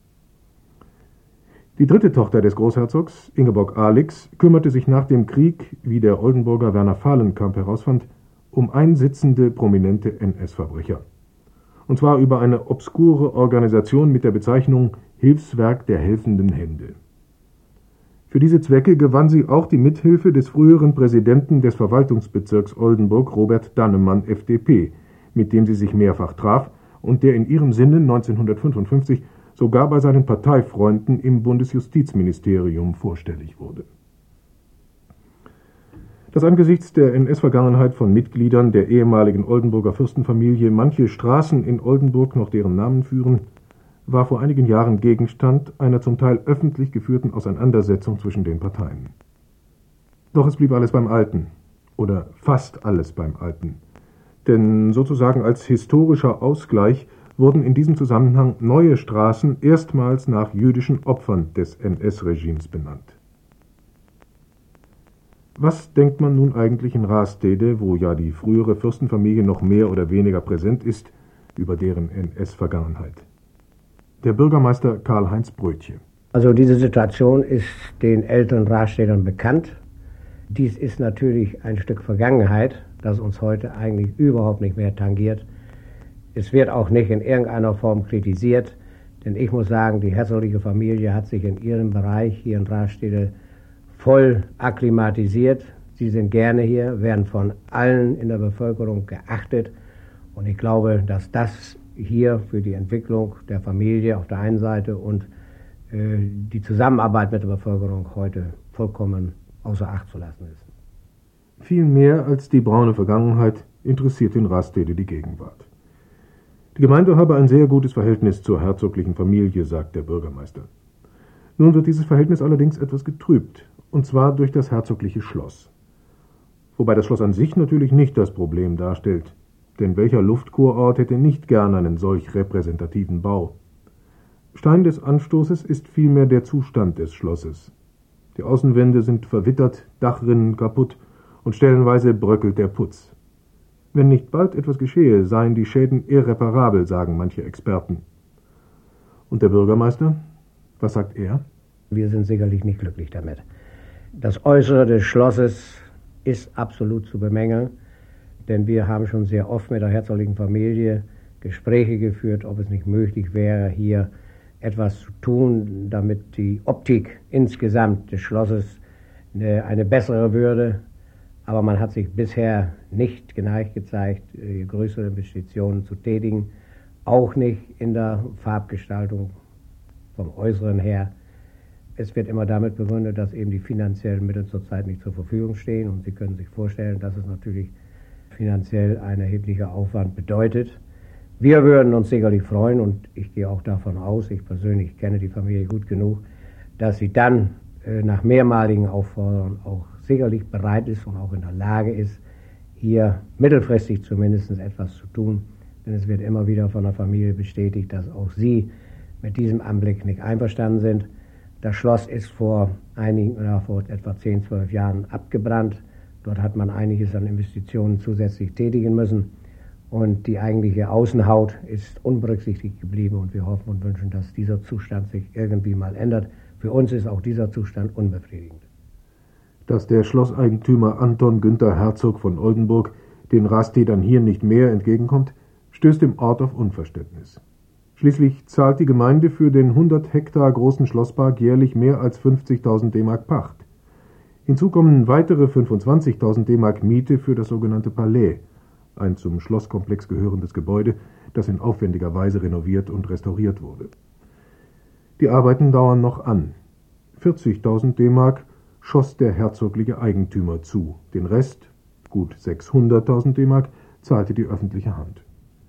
Die dritte Tochter des Großherzogs, Ingeborg Alix, kümmerte sich nach dem Krieg, wie der Oldenburger Werner Fahlenkamp herausfand, um einsitzende prominente N S-Verbrecher. Und zwar über eine obskure Organisation mit der Bezeichnung Hilfswerk der helfenden Hände. Für diese Zwecke gewann sie auch die Mithilfe des früheren Präsidenten des Verwaltungsbezirks Oldenburg, Robert Dannemann, F D P, mit dem sie sich mehrfach traf und der in ihrem Sinne neunzehnhundertfünfundfünfzig sogar bei seinen Parteifreunden im Bundesjustizministerium vorstellig wurde. Dass angesichts der N S-Vergangenheit von Mitgliedern der ehemaligen Oldenburger Fürstenfamilie manche Straßen in Oldenburg noch deren Namen führen, war vor einigen Jahren Gegenstand einer zum Teil öffentlich geführten Auseinandersetzung zwischen den Parteien. Doch es blieb alles beim Alten. Oder fast alles beim Alten. Denn sozusagen als historischer Ausgleich wurden in diesem Zusammenhang neue Straßen erstmals nach jüdischen Opfern des N S-Regimes benannt. Was denkt man nun eigentlich in Rastede, wo ja die frühere Fürstenfamilie noch mehr oder weniger präsent ist, über deren N S-Vergangenheit? Der Bürgermeister Karl-Heinz Brötje. Also diese Situation ist den älteren Rastedern bekannt. Dies ist natürlich ein Stück Vergangenheit, das uns heute eigentlich überhaupt nicht mehr tangiert. Es wird auch nicht in irgendeiner Form kritisiert, denn ich muss sagen, die herzogliche Familie hat sich in ihrem Bereich hier in Rastede voll akklimatisiert. Sie sind gerne hier, werden von allen in der Bevölkerung geachtet und ich glaube, dass das hier für die Entwicklung der Familie auf der einen Seite und äh, die Zusammenarbeit mit der Bevölkerung heute vollkommen außer Acht zu lassen ist. Viel mehr als die braune Vergangenheit interessiert in Rastede die Gegenwart. Die Gemeinde habe ein sehr gutes Verhältnis zur herzoglichen Familie, sagt der Bürgermeister. Nun wird dieses Verhältnis allerdings etwas getrübt, und zwar durch das herzogliche Schloss. Wobei das Schloss an sich natürlich nicht das Problem darstellt, denn welcher Luftkurort hätte nicht gern einen solch repräsentativen Bau? Stein des Anstoßes ist vielmehr der Zustand des Schlosses. Die Außenwände sind verwittert, Dachrinnen kaputt und stellenweise bröckelt der Putz. Wenn nicht bald etwas geschehe, seien die Schäden irreparabel, sagen manche Experten. Und der Bürgermeister? Was sagt er? Wir sind sicherlich nicht glücklich damit. Das Äußere des Schlosses ist absolut zu bemängeln, denn wir haben schon sehr oft mit der herzoglichen Familie Gespräche geführt, ob es nicht möglich wäre, hier etwas zu tun, damit die Optik insgesamt des Schlosses eine, eine bessere würde. Aber man hat sich bisher nicht geneigt gezeigt, größere Investitionen zu tätigen, auch nicht in der Farbgestaltung vom Äußeren her. Es wird immer damit begründet, dass eben die finanziellen Mittel zurzeit nicht zur Verfügung stehen und Sie können sich vorstellen, dass es natürlich finanziell ein erheblicher Aufwand bedeutet. Wir würden uns sicherlich freuen und ich gehe auch davon aus, ich persönlich kenne die Familie gut genug, dass sie dann äh, nach mehrmaligen Aufforderungen auch sicherlich bereit ist und auch in der Lage ist, hier mittelfristig zumindest etwas zu tun. Denn es wird immer wieder von der Familie bestätigt, dass auch sie mit diesem Anblick nicht einverstanden sind. Das Schloss ist vor einigen, oder vor etwa zehn, zwölf Jahren abgebrannt. Dort hat man einiges an Investitionen zusätzlich tätigen müssen. Und die eigentliche Außenhaut ist unberücksichtigt geblieben und wir hoffen und wünschen, dass dieser Zustand sich irgendwie mal ändert. Für uns ist auch dieser Zustand unbefriedigend. Dass der Schlosseigentümer Anton Günther Herzog von Oldenburg den Rastedern hier nicht mehr entgegenkommt, stößt im Ort auf Unverständnis. Schließlich zahlt die Gemeinde für den hundert Hektar großen Schlosspark jährlich mehr als fünfzigtausend D-Mark Pacht. Hinzu kommen weitere fünfundzwanzigtausend D-Mark Miete für das sogenannte Palais, ein zum Schlosskomplex gehörendes Gebäude, das in aufwendiger Weise renoviert und restauriert wurde. Die Arbeiten dauern noch an. vierzigtausend D-Mark schoss der herzogliche Eigentümer zu. Den Rest, gut sechshunderttausend D-Mark, zahlte die öffentliche Hand.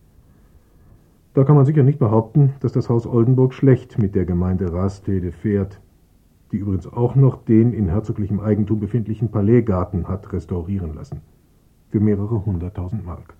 Da kann man sicher nicht behaupten, dass das Haus Oldenburg schlecht mit der Gemeinde Rastede fährt, die übrigens auch noch den in herzoglichem Eigentum befindlichen Palaisgarten hat restaurieren lassen. Für mehrere hunderttausend Mark.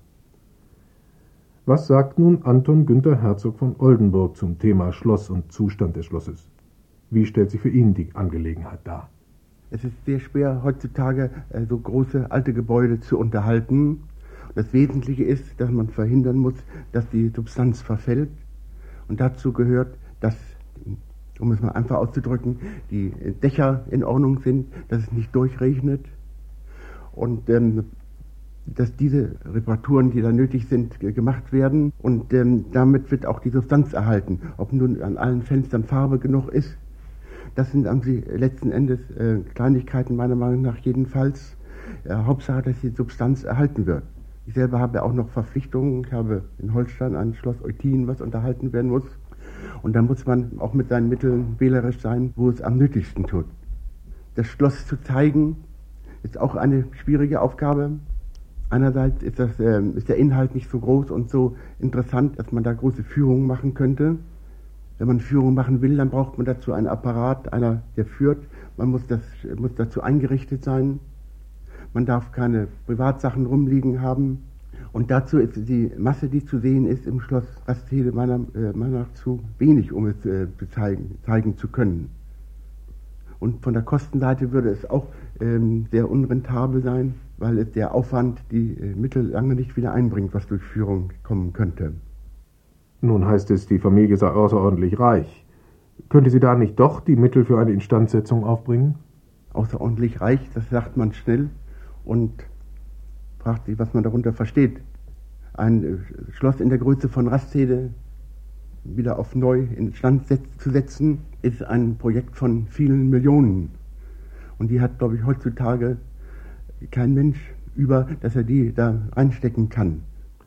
Was sagt nun Anton Günther Herzog von Oldenburg zum Thema Schloss und Zustand des Schlosses? Wie stellt sich für ihn die Angelegenheit dar? Es ist sehr schwer, heutzutage äh, so große alte Gebäude zu unterhalten. Das Wesentliche ist, dass man verhindern muss, dass die Substanz verfällt. Und dazu gehört, dass, um es mal einfach auszudrücken, die Dächer in Ordnung sind, dass es nicht durchregnet. Und ähm, dass diese Reparaturen, die da nötig sind, gemacht werden. Und ähm, damit wird auch die Substanz erhalten. Ob nun an allen Fenstern Farbe genug ist, das sind an sie letzten Endes äh, Kleinigkeiten meiner Meinung nach jedenfalls. Äh, Hauptsache, dass die Substanz erhalten wird. Ich selber habe auch noch Verpflichtungen. Ich habe in Holstein ein Schloss Eutin, was unterhalten werden muss. Und da muss man auch mit seinen Mitteln wählerisch sein, wo es am nötigsten tut. Das Schloss zu zeigen, ist auch eine schwierige Aufgabe. Einerseits ist, das, äh, ist der Inhalt nicht so groß und so interessant, dass man da große Führungen machen könnte. Wenn man Führung machen will, dann braucht man dazu einen Apparat, einer, der führt. Man muss, das, muss dazu eingerichtet sein. man darf keine Privatsachen rumliegen haben. Und dazu ist die Masse, die zu sehen ist im Schloss Rastede, meiner äh, Meinung nach zu wenig, um es äh, bezeigen, zeigen zu können. Und von der Kostenseite würde es auch ähm, sehr unrentabel sein, weil es der Aufwand die äh, Mittel lange nicht wieder einbringt, was durch Führung kommen könnte. Nun heißt es, die Familie sei außerordentlich reich. Könnte sie da nicht doch die Mittel für eine Instandsetzung aufbringen? Außerordentlich reich, das sagt man schnell und fragt sich, was man darunter versteht. Ein äh, Schloss in der Größe von Rastede wieder auf neu instand zu setzen, ist ein Projekt von vielen Millionen. Und die hat, glaube ich, heutzutage kein Mensch über, dass er die da reinstecken kann.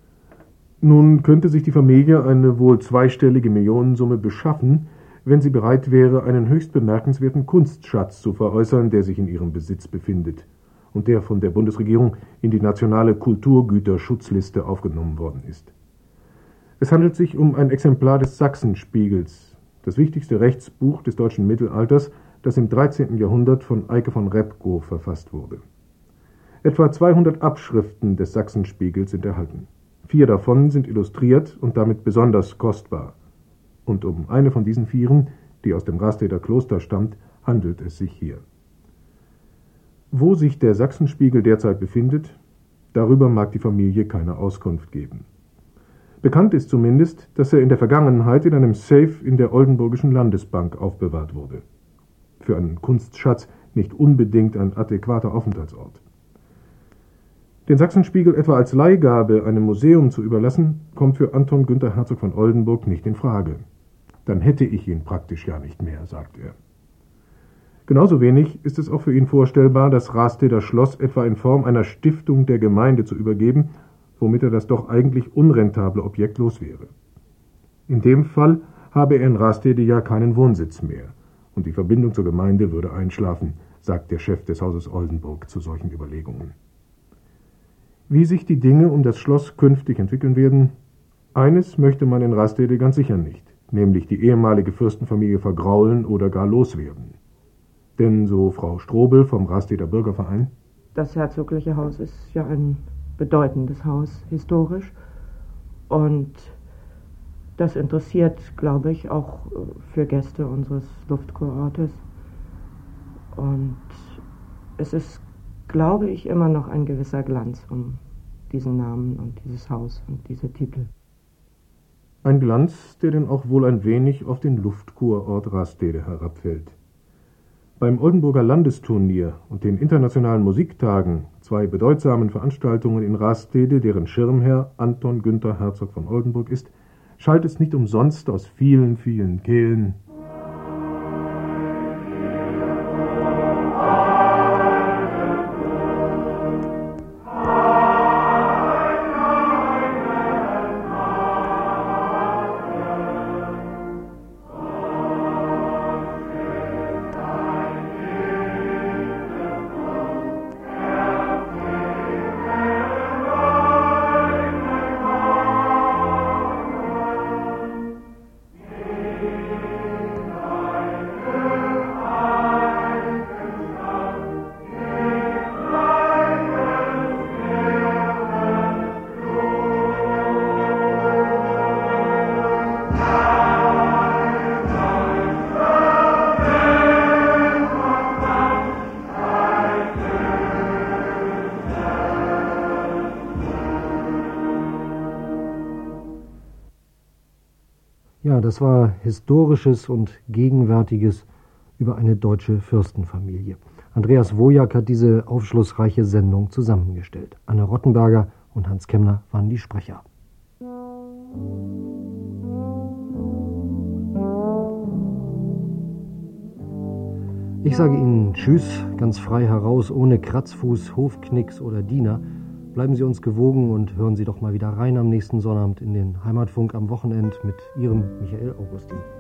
Nun könnte sich die Familie eine wohl zweistellige Millionensumme beschaffen, wenn sie bereit wäre, einen höchst bemerkenswerten Kunstschatz zu veräußern, der sich in ihrem Besitz befindet und der von der Bundesregierung in die nationale Kulturgüterschutzliste aufgenommen worden ist. Es handelt sich um ein Exemplar des Sachsenspiegels, das wichtigste Rechtsbuch des deutschen Mittelalters, das im dreizehnten Jahrhundert von Eike von Repgow verfasst wurde. Etwa zweihundert Abschriften des Sachsenspiegels sind erhalten. Vier davon sind illustriert und damit besonders kostbar. Und um eine von diesen Vieren, die aus dem Rasteder Kloster stammt, handelt es sich hier. Wo sich der Sachsenspiegel derzeit befindet, darüber mag die Familie keine Auskunft geben. Bekannt ist zumindest, dass er in der Vergangenheit in einem Safe in der Oldenburgischen Landesbank aufbewahrt wurde. Für einen Kunstschatz nicht unbedingt ein adäquater Aufenthaltsort. Den Sachsenspiegel etwa als Leihgabe einem Museum zu überlassen, kommt für Anton Günther Herzog von Oldenburg nicht in Frage. Dann hätte ich ihn praktisch ja nicht mehr, sagt er. Genauso wenig ist es auch für ihn vorstellbar, das Rasteder Schloss etwa in Form einer Stiftung der Gemeinde zu übergeben, womit er das doch eigentlich unrentable Objekt los wäre. In dem Fall habe er in Rastede ja keinen Wohnsitz mehr und die Verbindung zur Gemeinde würde einschlafen, sagt der Chef des Hauses Oldenburg zu solchen Überlegungen. Wie sich die Dinge um das Schloss künftig entwickeln werden, eines möchte man in Rastede ganz sicher nicht, nämlich die ehemalige Fürstenfamilie vergraulen oder gar loswerden. Denn, so Frau Strobel vom Rasteder Bürgerverein, das herzogliche Haus ist ja ein bedeutendes Haus, historisch, und das interessiert, glaube ich, auch für Gäste unseres Luftkurortes. Und es ist, glaube ich, immer noch ein gewisser Glanz um diesen Namen und dieses Haus und diese Titel. Ein Glanz, der denn auch wohl ein wenig auf den Luftkurort Rastede herabfällt. Beim Oldenburger Landesturnier und den internationalen Musiktagen, zwei bedeutsamen Veranstaltungen in Rastede, deren Schirmherr Anton Günther Herzog von Oldenburg ist, schallt es nicht umsonst aus vielen, vielen Kehlen: Ja, das war Historisches und Gegenwärtiges über eine deutsche Fürstenfamilie. Andreas Wojak hat diese aufschlussreiche Sendung zusammengestellt. Anne Rottenberger und Hans Kemmner waren die Sprecher. Ich sage Ihnen Tschüss, ganz frei heraus, ohne Kratzfuß, Hofknicks oder Diener. Bleiben Sie uns gewogen und hören Sie doch mal wieder rein am nächsten Sonnabend in den Heimatfunk am Wochenend mit Ihrem Michael Augustin.